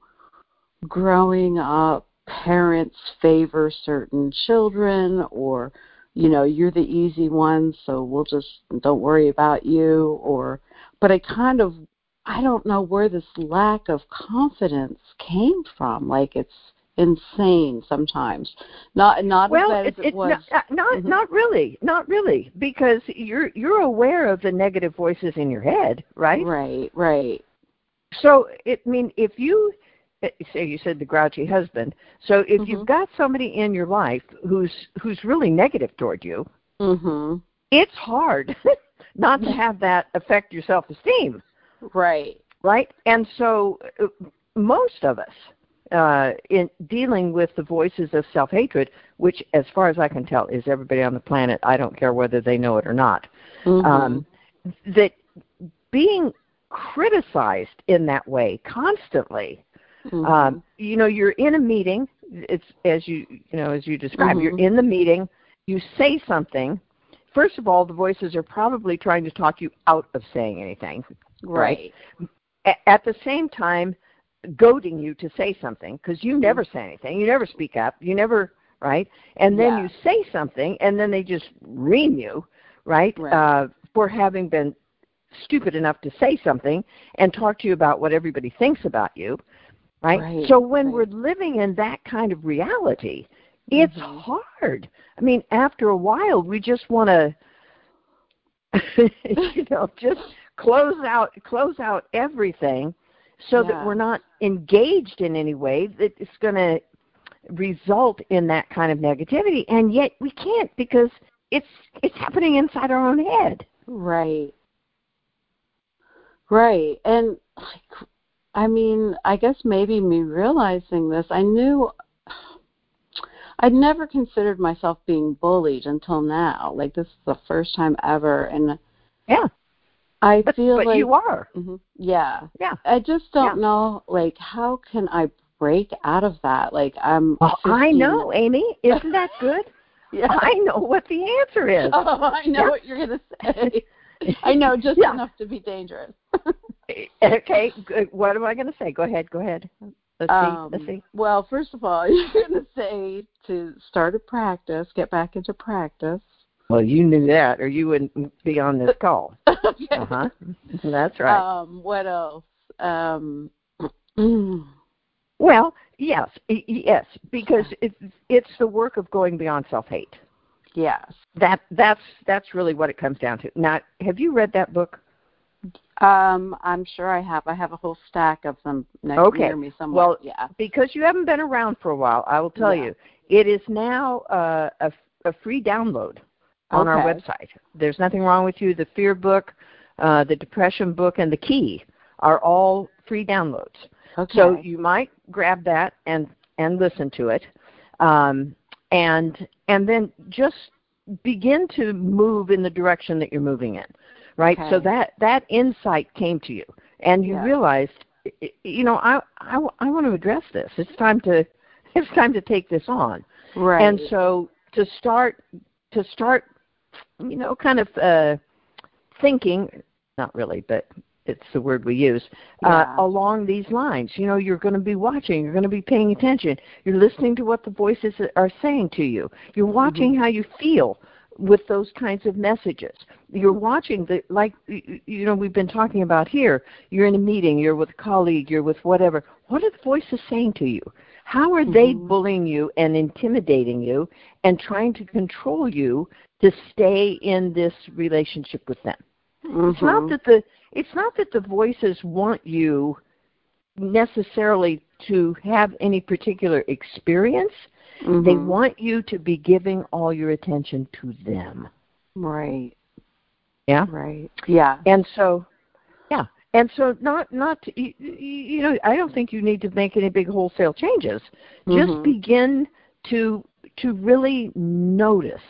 growing up, parents favor certain children, or, you know, you're the easy one, so we'll just don't worry about you, or, but I kind of, I don't know where this lack of confidence came from. Like, it's insane sometimes. Not not Well, as bad it, as it it, was. not not, Mhm. not really, not really, because you're you're aware of the negative voices in your head, right? Right, right. So, it, I mean, if you say you said the grouchy husband, so if Mhm. you've got somebody in your life who's who's really negative toward you, Mhm. it's hard not to have that affect your self-esteem, Right. right? And so, uh, most of us, uh, in dealing with the voices of self-hatred, which, as far as I can tell, is everybody on the planet, I don't care whether they know it or not, Mhm. um, that being criticized in that way constantly, Mhm. um, you know, you're in a meeting, it's as you, you know, as you described, Mhm. you're in the meeting, you say something. First of all, the voices are probably trying to talk you out of saying anything, Right. right? At the same time, goading you to say something, because you never say anything, you never speak up, you never, right? And then Yeah. you say something, and then they just ream you, right, Right. uh, for having been stupid enough to say something and talk to you about what everybody thinks about you, right? Right, So when right. we're living in that kind of reality, it's Mhm. hard. I mean, after a while, we just want to, you know, just close out, close out everything, so that Yeah. we're not engaged in any way that is going to result in that kind of negativity. And yet we can't, because it's it's happening inside our own head. Right. Right. And like, I mean, I guess maybe me realizing this, I knew I'd never considered myself being bullied until now. Like, this is the first time ever, and Yeah. I But, feel but like you are. Mhm. Yeah. Yeah. I just don't Yeah. know, like, how can I break out of that? Like, I'm Well, I fifteen. know, Amy. Isn't that good? Yeah. I know what the answer is. Oh, I know Yeah. what you're going to say. I know just Yeah. enough to be dangerous. Okay, good. What am I going to say? Go ahead, go ahead. Let's see, Um, let's see. Well, first of all, you're going to say to start a practice, get back into practice. Well, you knew that, or you wouldn't be on this call. Okay. Uh-huh. That's right. Um, what else? Um, Well, yes, y- yes, because it's it's the work of going beyond self-hate. yes. That that's that's really what it comes down to. Now, have you read that book? Um, I'm sure I have. I have a whole stack of them next Okay. near me somewhere. Well, yeah. because you haven't been around for a while, I will tell Yeah. you, it is now uh, a, a free download on our Okay. website. There's nothing wrong with you. The fear book, uh, the depression book, and the key are all free downloads. Okay. So you might grab that and, and listen to it. Um, and and then just begin to move in the direction that you're moving in, right? Okay. So that that insight came to you, and you Yeah. realized, you know, I, I, I want to address this. It's time to it's time to take this on. Right. And so to start to start, you know, kind of uh, thinking, not really, but it's the word we use, Yeah. uh, along these lines. You know, you're going to be watching, you're going to be paying attention, you're listening to what the voices are saying to you, you're watching Mm-hmm. how you feel with those kinds of messages. You're watching, the like, you know, we've been talking about here, you're in a meeting, you're with a colleague, you're with whatever. What are the voices saying to you? How are they Mm-hmm. bullying you and intimidating you and trying to control you to stay in this relationship with them? Mm-hmm. It's not that the it's not that the voices want you necessarily to have any particular experience. Mm-hmm. They want you to be giving all your attention to them. Right. Yeah? Right. Yeah. And so, yeah. And so not, not to, you, you know, I don't think you need to make any big wholesale changes. Just Mhm. begin to to really notice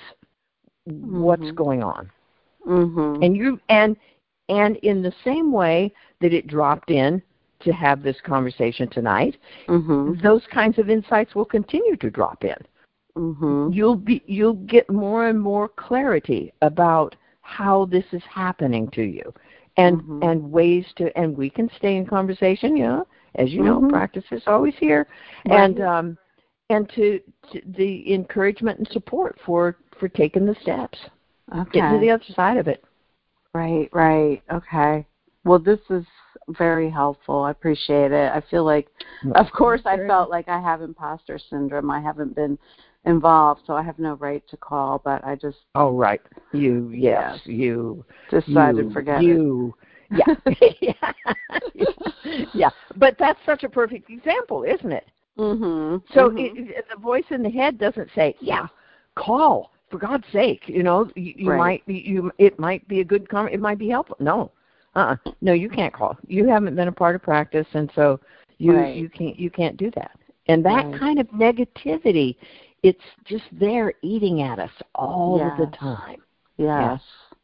what's Mhm. going on. Mhm. And you and and in the same way that it dropped in to have this conversation tonight, Mhm. those kinds of insights will continue to drop in. Mhm. You'll be you'll get more and more clarity about how this is happening to you, and Mhm. and ways to and we can stay in conversation. You know, as you know, Mhm. practice is always here, Right. and um, and to, to the encouragement and support for for taking the steps, getting to Okay. the other side of it. Right. Right. Okay. Well, this is very helpful. I appreciate it. I feel like, of course, I felt like I have imposter syndrome. I haven't been involved, so I have no right to call. But I just Oh, right. You, yes, you. decided you, forget you. it. Yeah. yeah. Yeah. But that's such a perfect example, isn't it? Mhm. So Mhm. it, it, the voice in the head doesn't say, "Yeah, call for God's sake." You know, you, you Right. might, you, it might be a good, com- it might be helpful. No, uh, uh no, you can't call. You haven't been a part of practice, and so you, Right. you can't, you can't do that. And that Right. kind of negativity, it's just there eating at us all Yes. the time. Yes.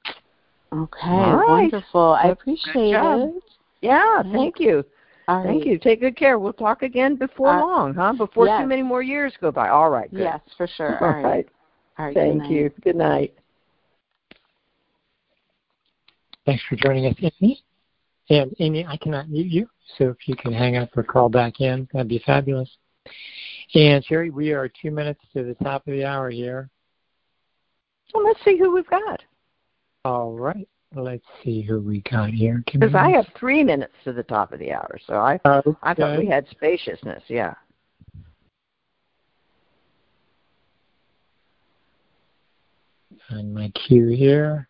Okay. All right. Wonderful. I Good appreciate job. it. Yeah. Thank you. All Thank right. you. Take good care. We'll talk again before Uh, long, huh? Before yes. too many more years go by. All right. Good. Yes, for sure. All All right. right. All right. Good Thank night. you. Good night. Thanks for joining us, Amy. And Amy, I cannot mute you, so if you can hang up or call back in, that'd be fabulous. And Sherry, we are two minutes to the top of the hour here. Well, let's see who we've got. All right. Let's see who we got here. Because I have three minutes to the top of the hour, so I okay. I thought we had spaciousness. Yeah. Find my cue here.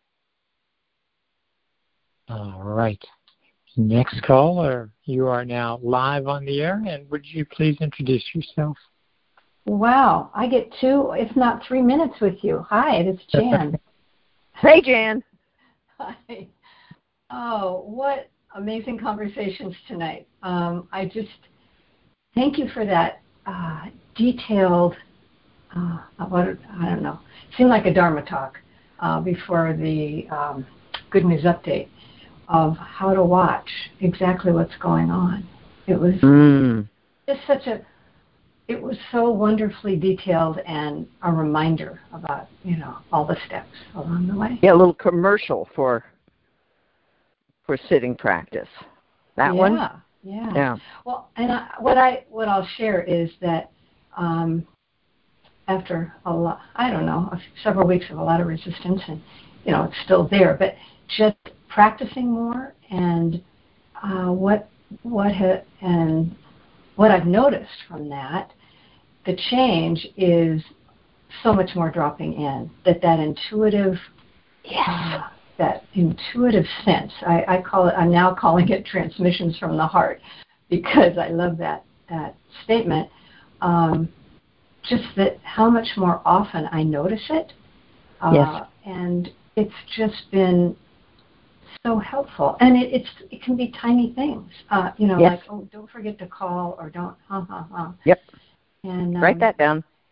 All right. Next caller, you are now live on the air, and would you please introduce yourself? Wow, I get two, if not three minutes with you. Hi, it's Jan. Hey, Jan. Hi. Oh, what amazing conversations tonight. Um, I just thank you for that uh, detailed, uh, what, I don't know, it seemed like a Dharma talk uh, before the um, Good News Update of how to watch exactly what's going on. It was Mm. just such a, it was so wonderfully detailed and a reminder about, you know, all the steps along the way. Yeah, a little commercial for for sitting practice. That yeah, one? Yeah. Yeah. Well, and I, what I what I'll share is that um, after a lot, I don't know, several weeks of a lot of resistance, and you know, it's still there, but just practicing more and uh, what what ha- and what I've noticed from that, the change is so much more dropping in. That that intuitive, yes. uh, that intuitive sense. I, I call it. I'm now calling it transmissions from the heart, because I love that that statement. Um, just that how much more often I notice it, uh, yes. and it's just been so helpful. And it, it's it can be tiny things, uh, you know, yes. like, oh, don't forget to call, or don't, huh, huh, huh. Yep. And um, write that down.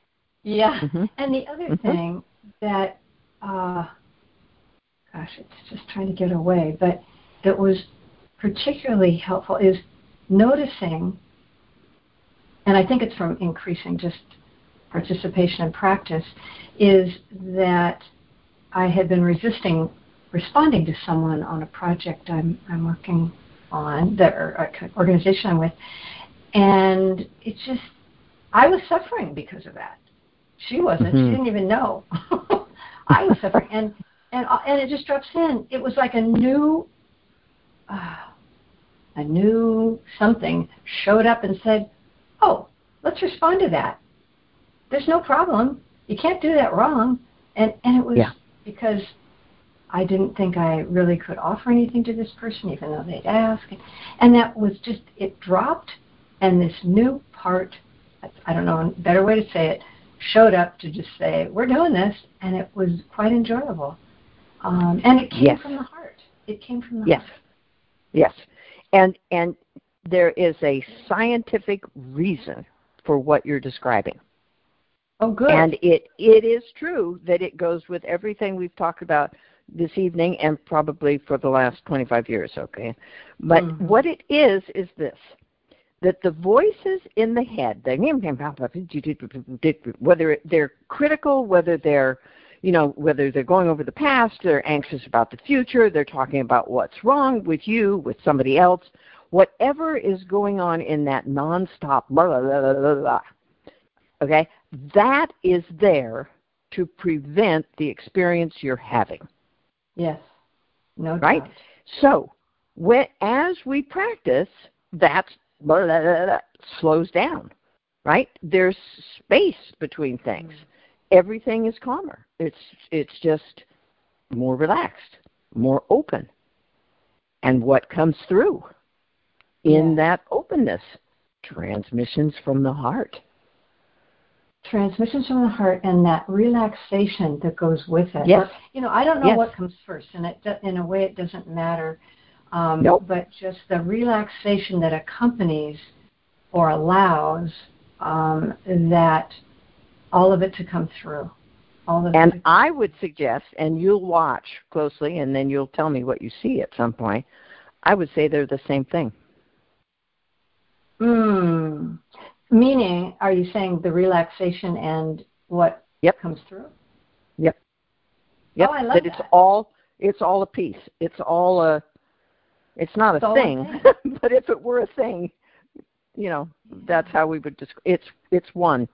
Yeah. Mm-hmm. And the other mm-hmm. thing that, uh, gosh, it's just trying to get away, but that was particularly helpful is noticing, and I think it's from increasing just participation and practice, is that I had been resisting responding to someone on a project I'm, I'm working on, that, or an organization I'm with, and it's just, I was suffering because of that. She wasn't. Mm-hmm. She didn't even know. I was suffering, and and and it just drops in. It was like a new, uh, a new something showed up and said, "Oh, let's respond to that. There's no problem. You can't do that wrong." And and it was yeah. because I didn't think I really could offer anything to this person, even though they'd ask, and that was just it dropped, and this new part, I don't know a better way to say it, showed up to just say, we're doing this, and it was quite enjoyable. Um, and it came yes. from the heart. It came from the yes. heart. Yes. And and there is a scientific reason for what you're describing. Oh, good. And it it is true that it goes with everything we've talked about this evening and probably for the last twenty-five years, okay? But mm-hmm. what it is is this. That the voices in the head, whether they're critical, whether they're, you know, whether they're going over the past, they're anxious about the future, they're talking about what's wrong with you, with somebody else, whatever is going on in that nonstop, blah, blah, blah, blah, blah, okay, that is there to prevent the experience you're having. Yes, no doubt. Right? So, when, as we practice, that's Blah, blah, blah, blah, slows down, right? There's space between things. Mm-hmm. Everything is calmer. It's it's just more relaxed, more open. And what comes through in yeah. that openness? Transmissions from the heart. Transmissions from the heart and that relaxation that goes with it. Yes. Or, you know, I don't know yes. what comes first, and it in a way it doesn't matter. Um, nope. But just the relaxation that accompanies or allows um, that all of it to come through. All of and it I would suggest, and you'll watch closely, and then you'll tell me what you see at some point, I would say they're the same thing. Mm. Meaning, are you saying the relaxation and what yep. comes through? Yep. Yep. Oh, I love that. that. It's all, it's all a piece. It's all a... It's not it's a thing, a thing. But if it were a thing, you know, yeah. that's how we would describe it. It's, it's one.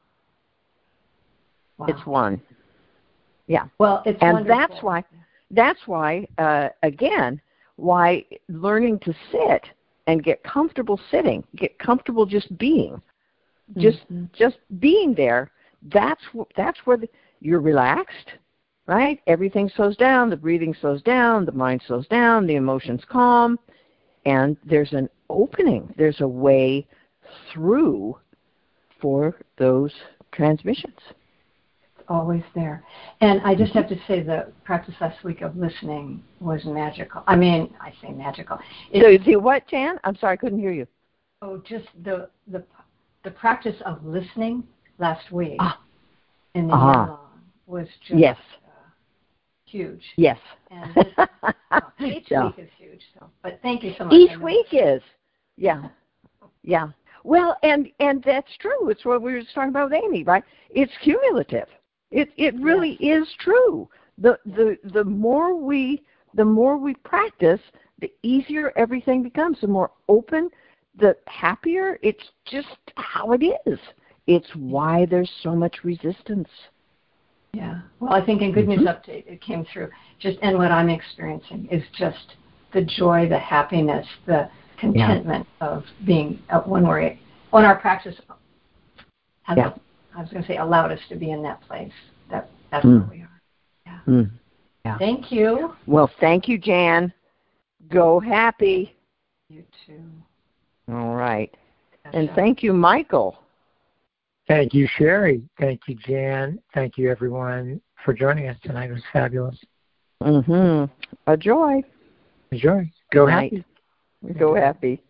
Wow. It's one. Yeah. Well, it's and wonderful. that's why, that's why, uh, again, why learning to sit and get comfortable sitting, get comfortable just being, just mm-hmm. just being there, that's, that's where the, you're relaxed. Right? Everything slows down, the breathing slows down, the mind slows down, the emotions calm, and there's an opening. There's a way through for those transmissions. It's always there. And I just have to say the practice last week of listening was magical. I mean, I say magical. It, so, the what, Jan? I'm sorry, I couldn't hear you. Oh, just the the, the practice of listening last week ah. in the uh-huh. Yalong was just... Yes. Huge. Yes. And this, well, each yeah. week is huge. So, but thank you so much. Each week is. Yeah. Yeah. Well, and and that's true. It's what we were just talking about with Amy, right? It's cumulative. It it really yes. is true. The the the more we the more we practice, the easier everything becomes. The more open, the happier. It's just how it is. It's why there's so much resistance. Yeah. Well, I think in Good News Update it came through. Just and what I'm experiencing is just the joy, the happiness, the contentment yeah. of being uh, when we're when our practice has, yeah. I was going to say, allowed us to be in that place. That that's mm. where we are. Yeah. Mm. yeah. Thank you. Well, thank you, Jan. Go happy. You too. All right. That's and right. Thank you, Michael. Thank you, Sherry. Thank you, Jan. Thank you, everyone, for joining us tonight. It was fabulous. Mm-hmm. A joy. A joy. Go happy. Go happy.